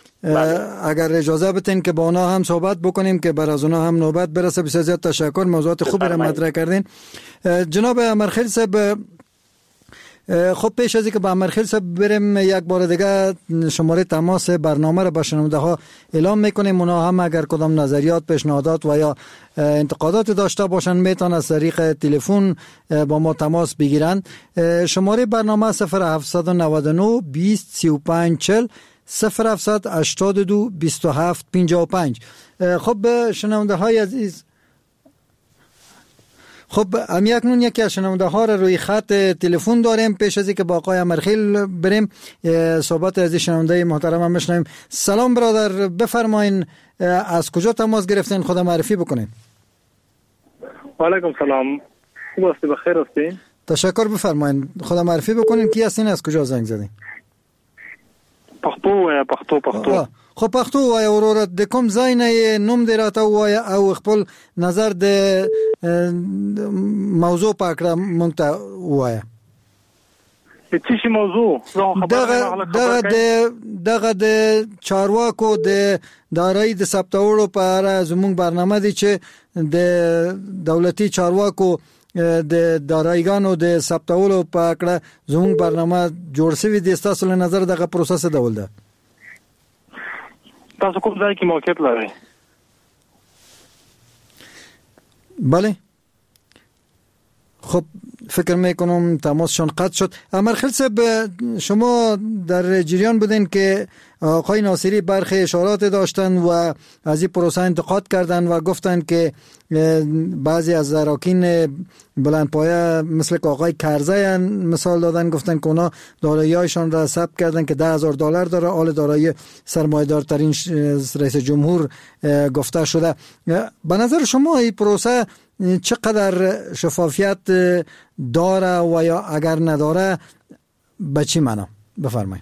اگر اجازه بتین که با اونا هم صحبت بکنیم که بر از اونا هم نوبت برسه. بسیار زیاد تشکر، موضوعات خوبی را مطرح کردین. جناب امرخیل صاحب، خب پیش از اینکه با امرخیل صاحب بریم یک بار دیگه شماره تماس برنامه را به شنونده ها اعلام میکنیم. اونا هم اگر کدام نظریات، پیشنهادات و یا انتقادات داشته باشن میتونن از طریق تلفن با ما تماس بگیرن. شماره برنامه صفر هفت نه نه بیست سی و پنج چهل صفر هفت هشتاد دو بیست و هفت پنجاه و پنج. خب شنونده های عزیز، خب هم یکنون یکی از شنونده ها را روی خط تلفن داریم. پیش از اینکه با آقای امرخیل بریم صحبت از شنونده محترم هم بشنویم. سلام برادر، بفرمایین از کجا تماس گرفتین؟ خدا معرفی بکنین. و علیکم سلام، خوب هستی؟ بخیر هستی؟ تشکر، بفرمایین خدا معرفی بکنین. کی هستین؟ از کجا زنگ زدین؟ پښتو وایا پښتو پښتو خو پښتو وایا وروره، د کوم ځای نه نوم دی راته وایا او خپل نظر د موضوع په اړه مونږ ته وایا. څه شي موضوع؟ دغه دغه د دغه د چارواکو د دارایی د ثبتولو په اړه زموږ برنامه دی چې د دولتي چارواکو د دارایګانو د ثبتولو په اړه زموږ برنامه جوړ شوی دی. تاسو له نظر دغه پروسس ډول ده؟ تاسو کوم ځای کې موقعیت لرئ؟ بله. خب فکر میکنم تماسشان قطع شد. امرخیل صاحب، شما در جریان بودین که آقای ناصری برخی اشارات داشتن و از این پروسه انتقاد کردن و گفتن که بعضی از اراکین بلندپایه مثل که آقای کرزی مثال دادن، گفتن که اونا دارایی‌هایشان را ثبت کردن که ده هزار دلار داره، آل دارایی سرمایه‌دارترین رئیس جمهور گفته شده. به نظر شما این پروسه چقدر شفافیت داره و یا اگر نداره به چی معنا؟ بفرمایید.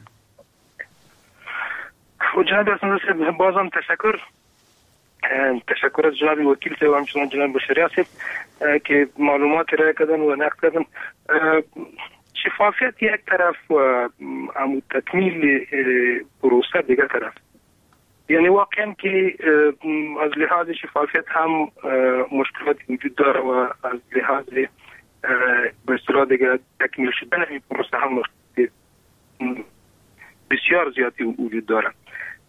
جناب رسول بازم تشکر تشکر از جناب وکیل صاحب و همچنان جناب بشری صاحب که معلومات را کردن و نقد کردن. شفافیت یک طرف و عمود تکمیل پروسه دیگر طرف، یعنی واقعا که از لحاظ شفافیت هم مشکلات وجود داره و از لحاظ به اصطلاح دیگر تکمیل شدن این پروسه هم بسیار زیادی وجود داره.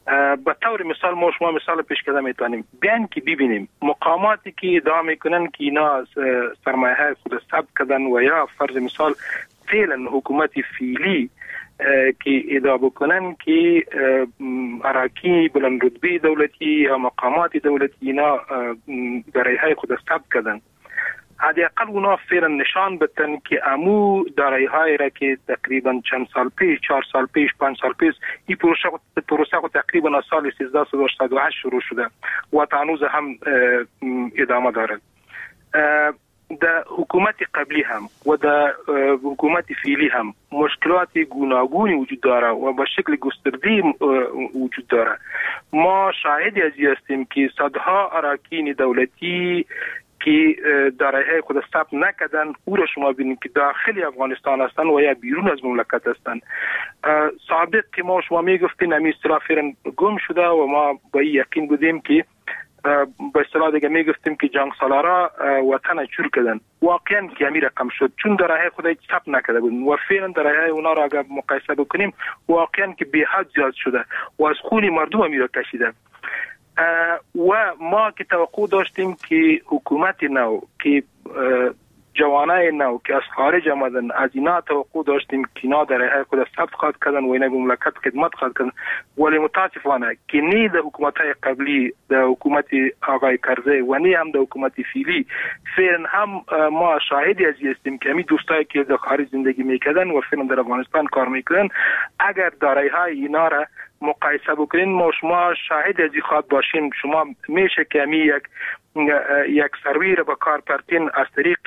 به طور مثال ما شما مثال پیش کرده میتونیم بیان که ببینیم مقاماتی که ادعا میکنن که اینا سرمایه های خود ثبت کردن و یا فرض مثال فعلا حکومت فعلی که ادعا بکنن که اراکین بلند رتبه دولتی یا مقامات دولتی اینا دارایی های خود ثبت کردن، حداقل اونا فعلا نشان بدن که امو دارایی های را که تقریبا چند سال پیش، چهار سال پیش، پنج سال پیش این پروسه پروسه تقریبا سال سیزده هزار و هشتصد و هشت شروع شده و تا هنوز هم ادامه دارد. در حکومت قبلی هم و در حکومت فعلی هم مشکلات گوناگونی وجود داره و به شکل گسترده وجود داره. ما شاهدی از هستیم که صدها اراکین دولتی که دارایی خود ثبت نکردن او را شما ببینید که داخل افغانستان هستند و یا بیرون از مملکت هستند. سابق که ما شما میگفتین همین اصطلاح فعلا گم شده و ما با این یقین بودیم که به اصطلاح دیگه میگفتیم که جنگ سالارا وطن چور کردن. واقعا که همین رقم شد چون دارایی خود ثبت نکرده بودن و فعلا دارایی اونا را اگر مقایسه بکنیم واقعا که به حد زیاد شده و از خون مردم همین را کشیده. و ما که توقع داشتیم که حکومت نو که جوانای نو که از خارج آمدن از اینا توقع داشتیم که اینا در خود ثبت خواهد کردن و اینا به مملکت خدمت خواهد کردن، ولی متاسفانه که نه در حکومت‌های قبلی در حکومت آقای کرزی و نه هم در حکومت فعلی فعلا هم ما شاهدی از هستیم که همین دوستایی که در خارج زندگی میکردن و فعلا در افغانستان کار میکنن اگر دارایی های اینا را مقایسه بکنین ما شما شاهد از این خواهد باشین. شما میشه که همی یک یک سروی را به کار پرتین از طریق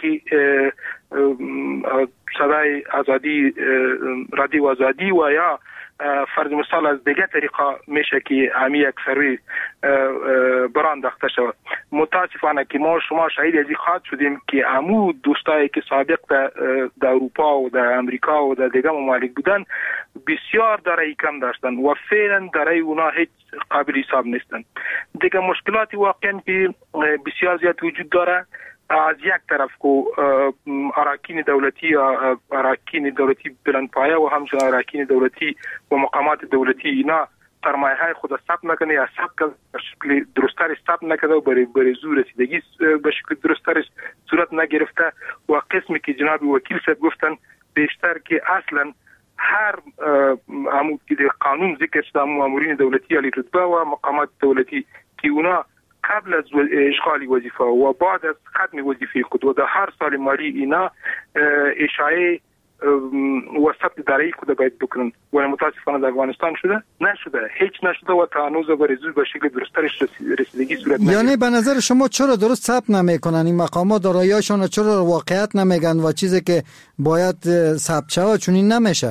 صدای آزادی رادیو آزادی و یا فرض مثال از دیگه طریقه میشه که همی یک سروی برانداخته شود. متاسفانه که ما شما شاهد از این خواهد شدیم که همو دوستایی که سابق در اروپا و در امریکا و در دیگه ممالک بودن بسیار دارایی کم داشتن و فعلا دارایی اونا هیچ قابل حساب نیستن. دیگه مشکلاتی واقعا که بسیار زیاد وجود داره. از یک طرف کو اراکین دولتی یا اراکین دولتی بلندپایه و همچنین اراکین دولتی و مقامات دولتی اینا سرمایه های خود ثبت نکنه یا ثبت به شکل درستری ثبت نکرده و برای برای زور رسیدگی به شکل درستری صورت نگرفته و قسمی که جناب وکیل صاحب گفتن بیشتر که اصلا هر عمود که قانون ذکر شده مامورین دولتی علی رتبه و مقامات دولتی که اونا قبل از اشغال وظیفه و بعد از ختم وظیفه خود و در هر سال مالی اینا اشاعه و ثبت دارایی خود باید بکنن و متاسفانه در افغانستان شده نشده، هیچ نشده و تا هنوز برای زور به شکل درسترش رسیدگی صورت نگرفته. یعنی به نظر شما چرا درست ثبت نمیکنن این مقامات دارایی‌هاشون، چرا واقعیت نمیگن و چیزی که باید ثبت شود چون این نمیشه؟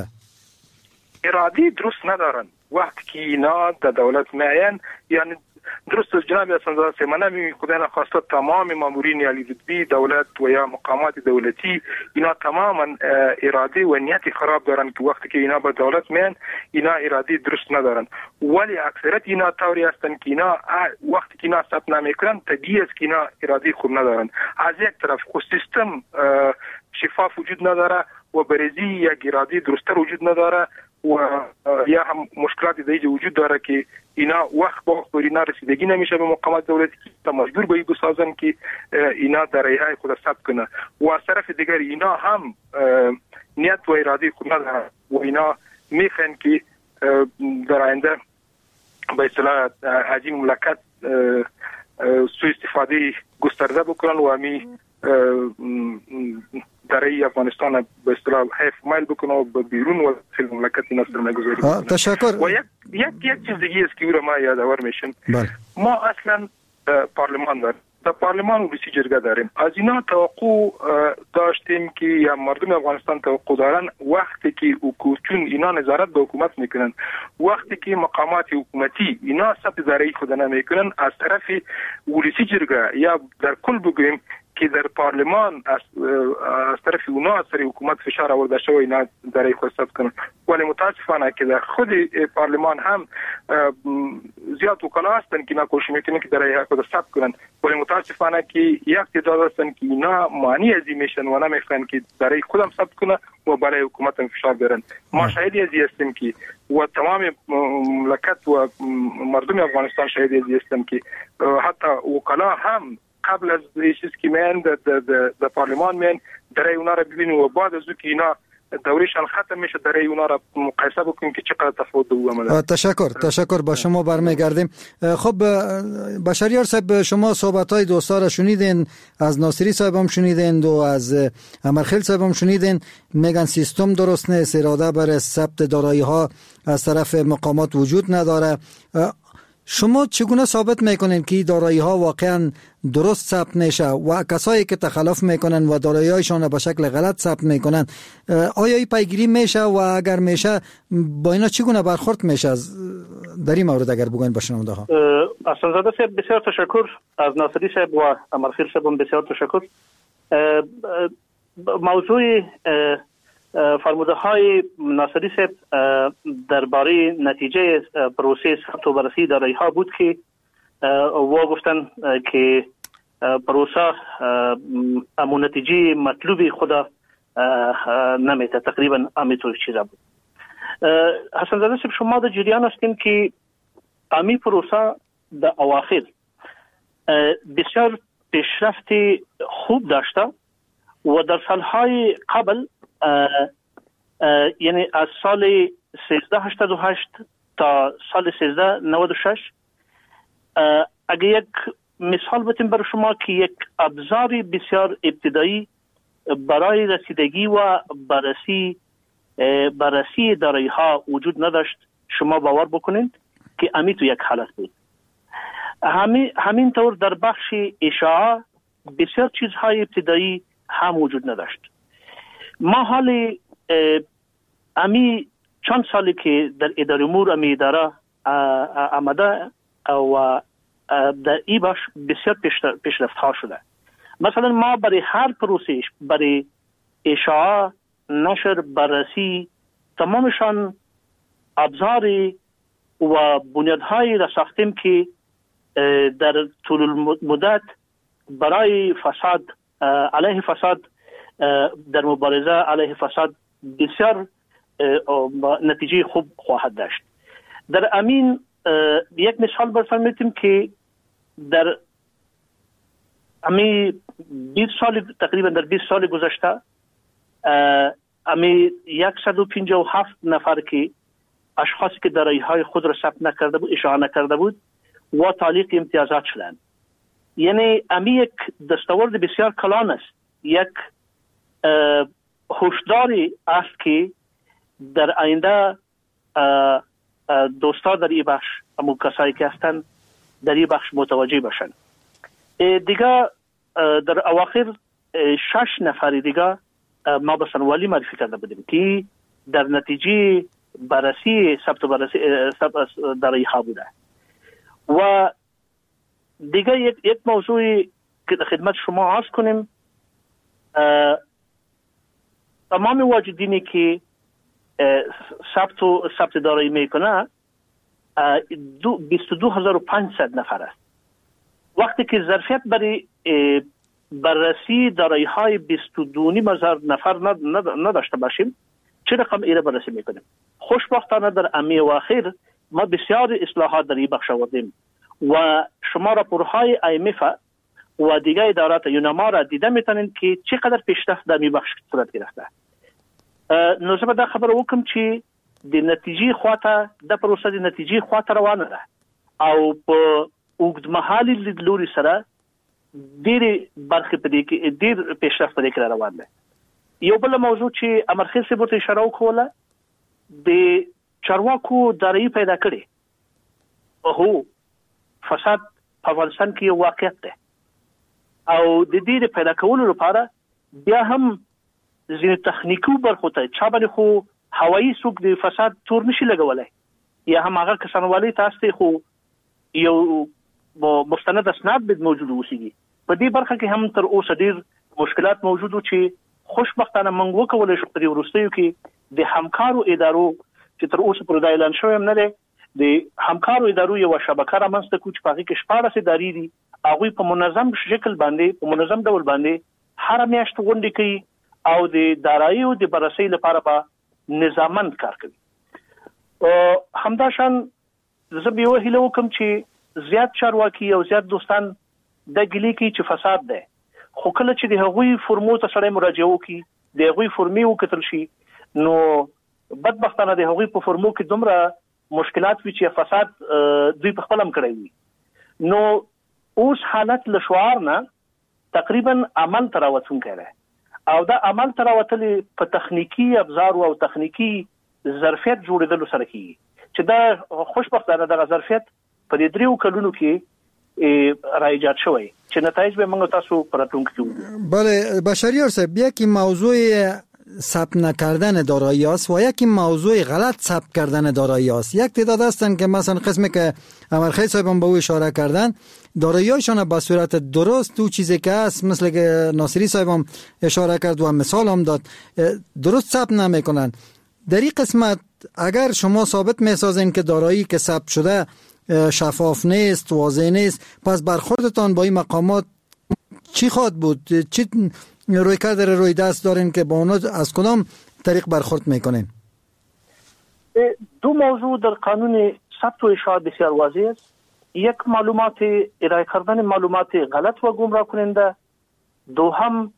اراده درست ندارن. وقتی که اینا در دولت میاین یعنی درست از جناب حسن سیمانه می خدای نخواسته تمام مامورین علی رتبه دولت و یا مقامات دولتی اینا تماما اراده و نیت خراب دارن که وقتی که اینا به دولت میان اینا اراده درست ندارن، ولی اکثریت اینا طوری هستن که اینا وقتی که اینا ثبت نمیکنن طبیعی است که اینا اراده خوب ندارن. از یک طرف خود سیستم شفاف وجود نداره و برزی یک اراده درستر وجود نداره و یا هم مشکلات دیگه وجود داره که اینا وقت با وقت بری نرسیدگی نمیشه به مقامات دولتی که مجبور به این بسازن که اینا دارایی های خود ثبت کنه و از طرف دیگر اینا هم نیت و اراده خود ندارن و اینا میخوان که در آینده به اصطلاح از این مملکت سوء استفاده گسترده بکنن و همی دارایی افغانستان به اصطلاح حیف مایل بکنه و بیرون و خیلی مملکت این اصلا نگذاری بکنه. تشکر. و یک یک یک چیز دیگه است که او را ما یادآور میشیم. ما اصلا پارلمان داریم، در پارلمان و رئیس جرگه داریم. از اینا توقع داشتیم که یا مردم افغانستان توقع دارن وقتی که چون اینا نظارت به حکومت میکنن، وقتی که مقامات حکومتی اینا ثبت دارایی خود نمیکنن، از طرف رئیس جرگه یا در کل بگویم که در پارلمان از, از طرف اونا از طرف حکومت فشار آورده شده اینا در خود ثبت کنن، ولی متاسفانه که در خود پارلمان هم زیاد وکلا هستن که اینا کوشش میکنن که در خود ثبت کنن، ولی متاسفانه که یک تعداد هستن که اینا معنی از این میشن و نمیخوان که در خودم ثبت کنن و برای حکومت هم فشار بیارن. ما شاهدی از این هستیم که و تمام مملکت و مردم افغانستان شاهدی از این هستیم که حتی وکلا هم قبل از چیز که میان در پارلمان میان در اونا را ببینیم و بعد از که اینا دورشان ختم میشه در اونا را مقایسه بکنیم که چقدر تفاوت داره. تشکر تشکر با شما برمیگردیم. خب بشریار صاحب، شما صحبت های دوستا را شنیدین، از ناصری صاحب هم شنیدین و از امرخیل صاحب هم شنیدین. میگن سیستم درست نیست، اراده برای ثبت دارایی ها از طرف مقامات وجود نداره. شما چگونه ثابت میکنین که دارایی ها واقعا درست ثبت میشه و کسایی که تخلف میکنن و دارایی هایشان به شکل غلط ثبت میکنن آیا این پیگیری میشه و اگر میشه با اینا چگونه برخورد میشه؟ در این مورد اگر بگوین با شنونده ها. احسانزاده صاحب بسیار تشکر، از ناصری صاحب و امرخیل صاحب بسیار تشکر. موضوع فرموده های ناصری صاحب درباره نتیجه پروسه ثبت و بررسی دارایی ها بود که و گفتن که پروسه امون نتیجه مطلوبی خدا نمیته، تقریبا همینطور چیزا بود. حسن زاده صاحب، شما در جریان هستیم که امی پروسه در اواخر بسیار پیشرفت خوب داشته و در سالهای قبل اه اه یعنی از سال سیزده هشتاد و هشت تا سال سیزده نود و شش اگر یک مثال بتیم برای شما که یک ابزار بسیار ابتدایی برای رسیدگی و بررسی بررسی دارایی ها وجود نداشت، شما باور بکنید که امی تو یک حالت بود. همین همین طور در بخش اشاعه بسیار چیزهای ابتدایی هم وجود نداشت. ما حالی امی چند سالی که در اداره امور امی اداره آمده و در ای باش بسیار پیشرفت ها شده. مثلا ما برای هر پروسش، برای اشاعه، نشر، بررسی، تمامشان ابزاری و بنیادهایی را ساختیم که در طول المدت برای فساد، علیه فساد، در مبارزه علیه فساد بسیار نتیجه خوب خواهد داشت. در امین یک مثال برسان میتیم که در امی بیست سال، تقریبا در بیست سال گذشته امی صد و پنجاه و هفت نفر که اشخاصی که دارایی های خود را ثبت نکرده بود، اشاعه نکرده بود و تعلیق امتیازات شدند. یعنی امی یک دستاورد بسیار کلان است، یک هشداری است که در آینده دوستا در این بخش، همون کسایی که هستند در این بخش متوجه باشند. دیگه در اواخر شش نفر دیگه ما به سنوالی معرفی کرده بودیم که در نتیجه بررسی ثبت و بررسی دارایی ها بوده. و دیگه یک یک موضوعی که در خدمت شما عرض کنیم، تمام واجدینی که ثبت و ثبت دارایی میکنه بیست و دو هزار و پانصد نفر است. وقتی که ظرفیت برای بررسی دارایی های بیست و دو هزار نفر نداشته باشیم، چه رقم ایره بررسی میکنیم؟ خوشبختانه در امی و اخیر ما بسیار اصلاحات در این بخش آوردیم و شما راپورهای آی ام اف و دیگه ادارات یوناما را دیده میتونید که چقدر پیشرفت در این بخش صورت گرفته. نو زه به دا خبر وکم چې د نتیجې خواته د پروسه د نتیجې خواته روانه ده او په اوږدمهالي لیدلوري سره ډېرې برخې په دې کې ډېر پیشرفت په دې کې روان دی. یو بل موضوع چې امرخیل صاحب ورته اشاره وکوله، د چارواکو دارایی پیدا کړي. هو فساد په افغانستان کې یو واقعیت دی او د دې د پیدا کولو لپاره بیا هم ځینې تخنیکي برخو ته چا باندې خو هوایي څوک د فساد تور نشي لګولی، یا هم هغه کسانوالۍ تاسو ته خو یو مستند اسناد باید موجود اوسیږي په دې برخه کې هم تر اوسه ډیر مشکلات موجود وو چې خوشبختانه موږ وکولای شو په وروستیو کې د همکارو ادارو چې تر اوسه پر اعلان شوی هم نه دی د همکارو ادارو یو شبکه رامنځته کوي چې په هغه کې شپږ ادارې دي هغه په منظم شکل باندې په منظم ډول باندې هر میاشت غونډې کوي او د داراییو د بررسي لپاره به نظامن کار کوي. همدا شان زه به یو هیله وکم چې زیات چارواکي او زیات دوستان د ګلی کې چې فساد ده خو کله چې د هغوی فرمو ته سره مراجعه وکي د هغوی فرمي وکتل شي نو بدبختانه د هغوی په فرمو کې دومره مشکلات وي چې فساد دوی په خپل هم کړی وي نو اوس حالت له شعار نه تقریبا عمل تر راوتون کړي او دا عمل تر راوتلې په تخنیکی ابزار او تخنیکی ظرفیت جوړېدل سره کیږي چې دا خوشبختانه د ظرفیت په دې دریو کلونو کې را ایجاد شوی چې نتایج به موږ تاسو پراتونکو کوو. بله بشریار صاحب یکی موضوع ثبت نکردن دارایی است و یکی موضوع غلط ثبت کردن دارایی است. یک تعداد هستن که مثلا قسمی که امرخیل صاحب هم به او اشاره کردن دارایی‌هاشون به صورت درست تو چیزی که هست مثل که ناصری صاحب هم اشاره کرد و مثال هم داد درست ثبت نمیکنن. در این قسمت اگر شما ثابت میسازین که دارایی که ثبت شده شفاف نیست واضح نیست پس برخوردتان با این مقامات چی خواهد بود؟ چی روی کرد روی دست دارین که با اونا از کدام طریق برخورد میکنین؟ دو موضوع در قانون ثبت و اشاعت بسیار واضح است. یک معلومات ارائه کردن معلومات غلط و گمراه کننده، دوم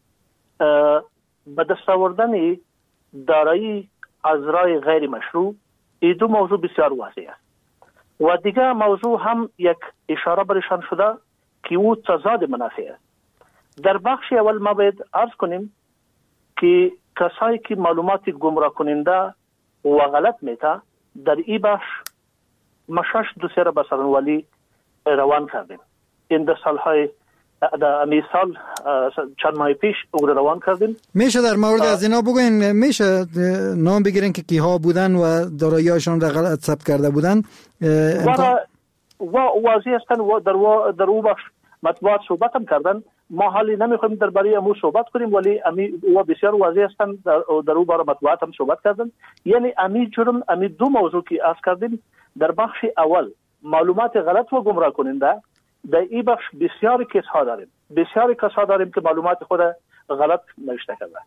به دست آوردن دارایی از راه غیر مشروع. این دو موضوع بسیار واضح است. و دیگه موضوع هم یک اشاره برشان شده که او تضاد منافع است. در بخش اول ما باید عرض کنیم که کسایی که معلومات گمراه کننده و غلط میته در این بخش مشش دوسیه را به سرنوالی روان کردیم. این در سالهای در امی سال چند ماه پیش او روان کردیم. میشه در مورد از اینا بگوین؟ میشه نام بگیرین که کیها بودن و دارایی‌هاشون را غلط ثبت کرده بودن؟ و واضح هستن و در در او بخش مطبوعات صحبت هم کردن. ما حالی نمیخوایم درباره امو صحبت کنیم ولی امی و بسیار واضح هستن در, در او باره مطبوعات هم صحبت کردن. یعنی امی جرم امی دو موضوع که عرض کردیم در بخش اول معلومات غلط و گمراه کننده در این بخش بسیاری کیس ها داریم بسیاری کس ها داریم که معلومات خود غلط نوشته کرده.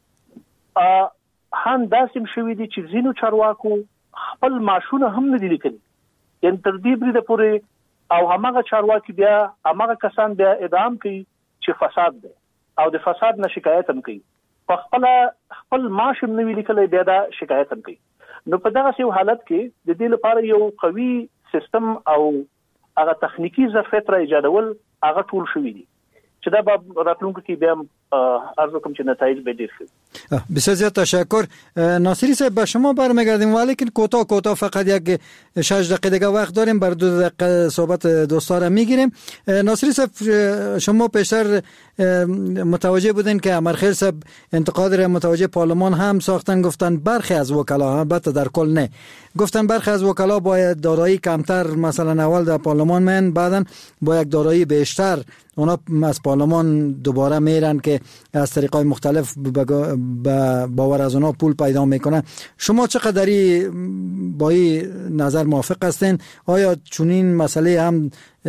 هم داسیم شویدی چې زینو چارواکو خپل ماشونه هم ندی لیکلي یعنی تر دې بریده پورې او همغه چارواکي بیا همغه کسان بیا ادعام کوي چې فساد دی او د فساد نه شکایت هم کوي په خپل خپل ماش هم نوی لیکلی بیا دا شکایت هم کوي. نو په دغه یو حالت کې د دې لپاره یو قوي سیستم او هغه تخنیکی ظرفیت را ایجادول هغه ټول شوی دي چې دا به راتلونکو کې بیا عرض کوم چې نتایج به ډیر شي. بسیار زیاد تشکر. ناصری صاحب به شما برمیگردیم ولیکن کوتاه کوتاه فقط یک شش دقیقه دیگه وقت داریم بر دو دقیقه صحبت دوستا را میگیریم. ناصری صاحب شما پیشتر متوجه بودین که امرخیل صاحب انتقاد را متوجه پارلمان هم ساختن گفتن برخی از وکلا البته در کل نه گفتن برخی از وکلا باید دارایی کمتر مثلا اول در پارلمان من بعدن با یک دارایی بیشتر اونا از پارلمان دوباره میرن که از طریقای مختلف با باور از اونا پول پیدا میکنن. شما چقدری با این نظر موافق هستین؟ آیا چنین مسئله هم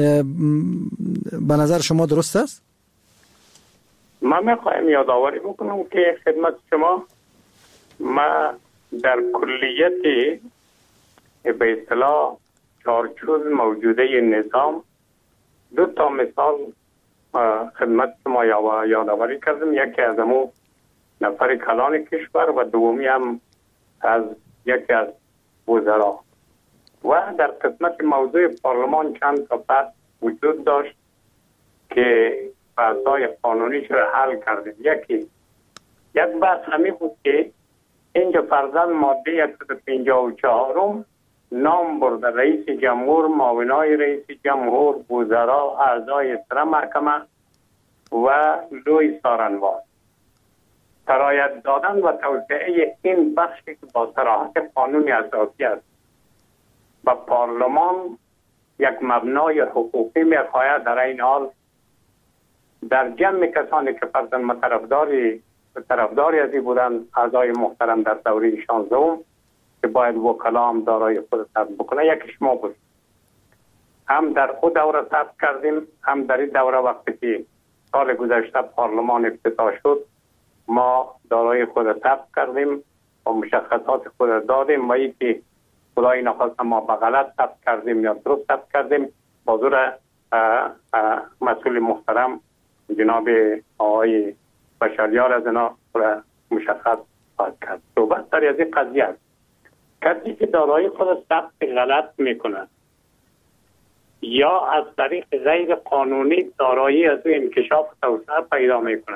به نظر شما درست است؟ من میخوایم یادآوری بکنم که خدمت شما ما در کلیت به اصطلاح چارچوب موجوده نظام دو تا مثال خدمت شما یادآوری کردم. یکی از امو نفر کلان کشور و دومی هم از یکی از وزرا. و در قسمت موضوع پارلمان چند تا بحث وجود داشت که بحث‌های قانونیش را حل کردیم. یکی یک بحث همی بود که اینجا فرضاً ماده صد و پنجاه و چهار نام برده رئیس جمهور، معاونای رئیس جمهور، وزرا، اعضای سر محکمه و لوی سارنوار. سرایت دادن و توسعه این بخشی که با صراحت قانونی اساسی است و پارلمان یک مبنای حقوقی میخواهد در این حال در جمع کسانی که فرضاً طرفداری طرفداری از این بودن اعضای محترم در دوره شانزدهم که باید وکلا هم دارای خود ثبت بکنه، یکیش ما بود. هم در خود دوره ثبت کردیم، هم در این دوره وقتی که سال گذشته پارلمان افتتاح شد ما دارای خود ثبت کردیم و مشخصات خود دادیم و ای که خدای نخواست ما به غلط ثبت کردیم یا درست ثبت کردیم با حضور مسئول محترم جناب آقای بشاریار از اینا مشخص خواهد کرد. صحبت در از این قضیه است. کسی که دارایی خود ثبت غلط میکنه یا از طریق غیر قانونی دارایی از این انکشاف توسعه پیدا میکنه،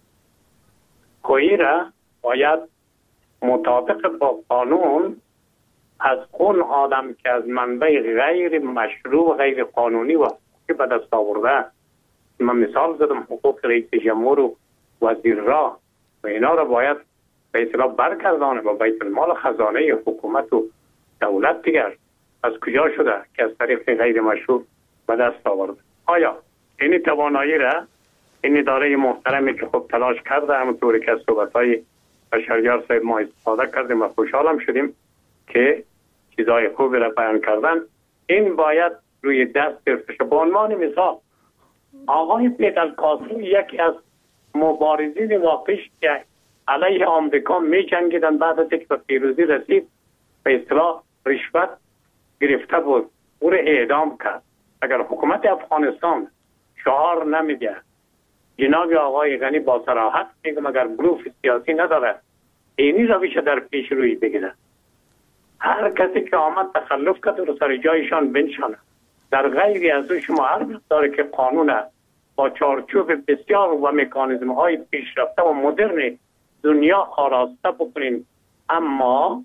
خویی را باید مطابق با قانون از اون آدم که از منبع غیر مشروع غیر قانونی و حقوقی به دست آورده، من مثال زدم حقوق رئیس جمهور و وزیر را و اینا را باید به اصطلاح برگردانه با بیت المال خزانه حکومت و دولت دیگر از کجا شده که از طریق غیر مشروع به دست آورده. آیا این توانایی را این اداره محترمی که خب تلاش کرده همونطوری که از صحبت‌های بشاریار صاحب ما استفاده کردیم و خوشحالم شدیم که چیزای خوبی را بیان کردن، این باید روی دست گرفته شد. به عنوان مثال آقای پیدل کاسو یکی از مبارزین واقعیش که علیه آمریکا می جنگیدن بعد از اینکه به پیروزی رسید به اصطلاح رشوت گرفته بود، او را اعدام کرد. اگر حکومت افغانستان شعار نمیده، جناب آقای غنی با صراحت میگم اگر بلوف سیاسی نداره اینی روش در پیش روی بگیره، هر کسی که آمد تخلف کرد رو سر جایشان بنشانه. در غیر از شما هر داره که قانون با چارچوب بسیار و مکانیزم های پیشرفته و مدرن دنیا آراسته بکنین، اما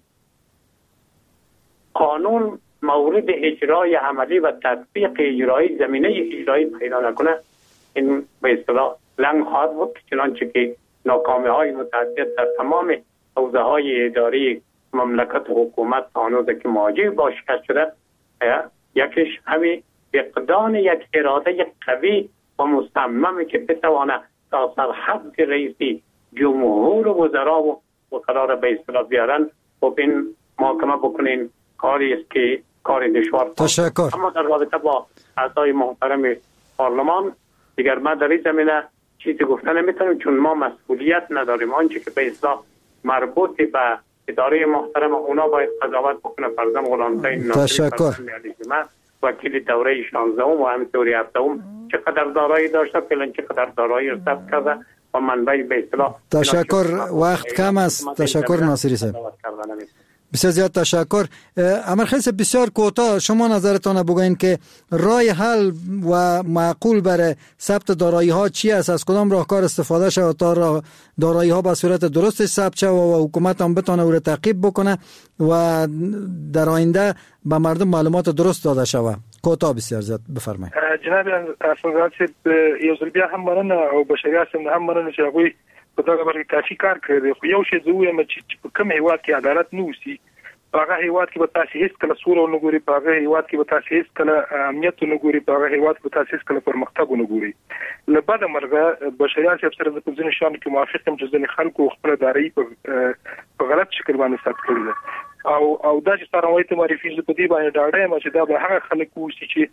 قانون مورد اجرای عملی و تطبیق اجرایی زمینه اجرایی پیدا نکنه، این به اصطلاح لنگ خواهد بود، چنانچه که ناکامی های متعدد در تمام حوزه های اداری مملکت و حکومت هنوز که مواجه با شکست شده. یکیش همین فقدان یک اراده قوی و مصمم که بتوانه تا سرحد رئیسی جمهور و وزرا و وکلا را به اصطلاح بیارن و این محاکمه بکنین کاری است که کار دشوار. تشکر. اما در رابطه با اعضای محترم پارلمان دیگر ما در این زمینه چیزی گفتن نمیتونیم چون ما مسئولیت نداریم. آنچه که به اصطلاح مربوط به اداره محترم اونا باید قضاوت بکنه. فرزم غلامزاده تشکر. وکیل دوره شانزدهم و همینطوری هفتم چقدر دارایی داشته، فعلا چقدر دارایی رو ثبت کرده و منبع به اصطلاح. تشکر. وقت کم است. تشکر ناصری صاحب. بسیار زیاد تشکر. امرخیس بسیار کوتاه شما نظرتان بگوین که راه حل و معقول برای ثبت دارایی ها چی است؟ از کدام راهکار استفاده شود تا دارایی ها به صورت درست ثبت شود و حکومت هم بتونه او را تعقیب بکنه و در آینده به مردم معلومات درست داده شود؟ کوتاه بسیار زیاد بفرمایید. جناب افغان صاحب یو ځل بیا هم مننه او بشریات هم مننه چې هغوی په دغه برخه کافي کار کړی. خو یو شی زه وایم چې په کوم هیواد کې عدالت نه اوسي په هغه هیواد کې به تاسو هیڅ کله سوله نه ګوري، په هغه هیواد کې به تاسو هیڅ کله امنیت نه ګوري، په هغه هیواد کې به تاسو هیڅ کله پرمختګ نه ګوري. له بده مرغه بشریات سره د ځینې شان کې موافق یم چې ځینې خلکو خپل دارایی په غلط شکل باندې ثبت کړی ده او او دا چې څنګه وایي ته معرفي په دې باندې ډاډه یم چې دا به هغه خلک اوسي چې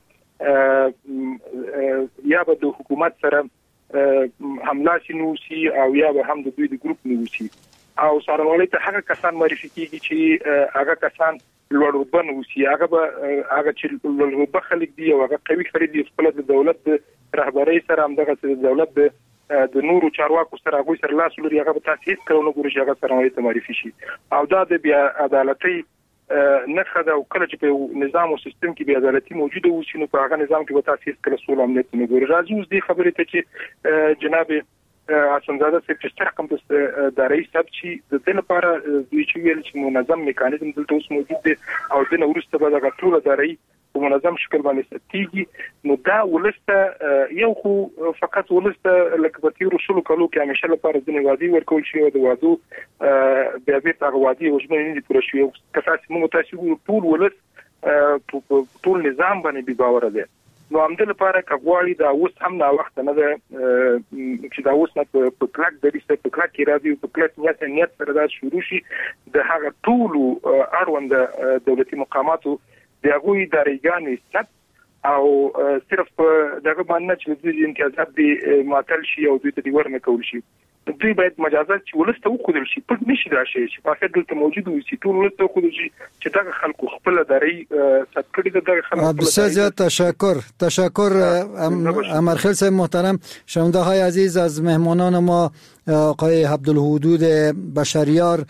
یا به د حکومت سره حمله شنوسی او یا به هم د دوی د ګروپ نوسی او سارنوالي ته هغه کسان معرفي کیږي چې هغه کسان لوړ رتبه نوسی، هغه به هغه چې لوړ رتبه خلک دي او هغه قوي خلک دي خپل د دولت د رهبرۍ سره هم دغه د دولت د د نورو چارواکو سره هغه سره لاس لري، هغه به تاسیس کړو نو ګوري چې هغه سارنوالي ته معرفي شي او دا د بیا عدالتي نه خدا او کله چې په نظام او سیستم کې بیا عدالتي موجوده وي نو په هغه نظام کې به تاسیس کړو سول امنیت نه ګوري. راځي اوس دې خبرې ته چې جناب حسنزاده صاحب چې څرګند د رئیس صاحب چې د دې لپاره دوی چې ویل چې منظم میکانیزم دلته اوس موجود دی او د نو ورسته به د ټول د رئیس په منظم شکل باندې ستېږي نو دا ولسته یو خو فقط ولسته لکه په تیر رسول کلو کې همیشه لپاره د وادي ورکول شي او د وادو بیا به هغه وادي او ژمنې دي پوره شي. کسات موږ تاسو ټول ولس ټول نظام باندې بي باور دی نو همدې لپاره کغواړي دا اوس هم نا وخت نه ده چې دا اوس نه په کلک د دې په کلک کې راځي په کلک نیت نیت سره دا شروع شي د هغه ټول اړوند دولتي مقاماتو د هغوی د ریګانې ست او صرف دغه باندې چې د امتیازات دی معطل شي او دوی ته دی ورنه کول شي دوی باید مجازات چې ولسته وخدل شي پټ نشي راشي چې په خاطر دلته موجود وي چې ټول ولسته وخدل شي چې دغه خلکو خپل داري ساتکړي دغه خلکو بسیار زیاد تشکر تشکر امرخیل صاحب محترم. شنونده های عزیز، از مهمانان ما آقای عبدالحدود بشریار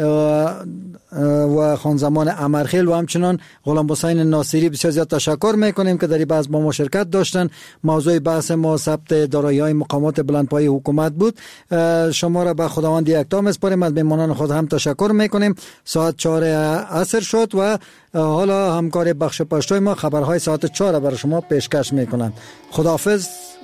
و خانزمان امرخیل و همچنان غلام حسین ناصری بسیار زیاد تشکر میکنیم که در این بحث با ما شرکت داشتن. موضوع بحث ما ثبت دارایی‌های مقامات بلندپایه حکومت بود. شما را به خداوند یکتا میسپاریم. از مهمانان خود هم تشکر میکنیم. ساعت چهار عصر شد و حالا همکار بخش پشتوی ما خبرهای ساعت چهار برای شما پیشکش میکنند. خداحافظ.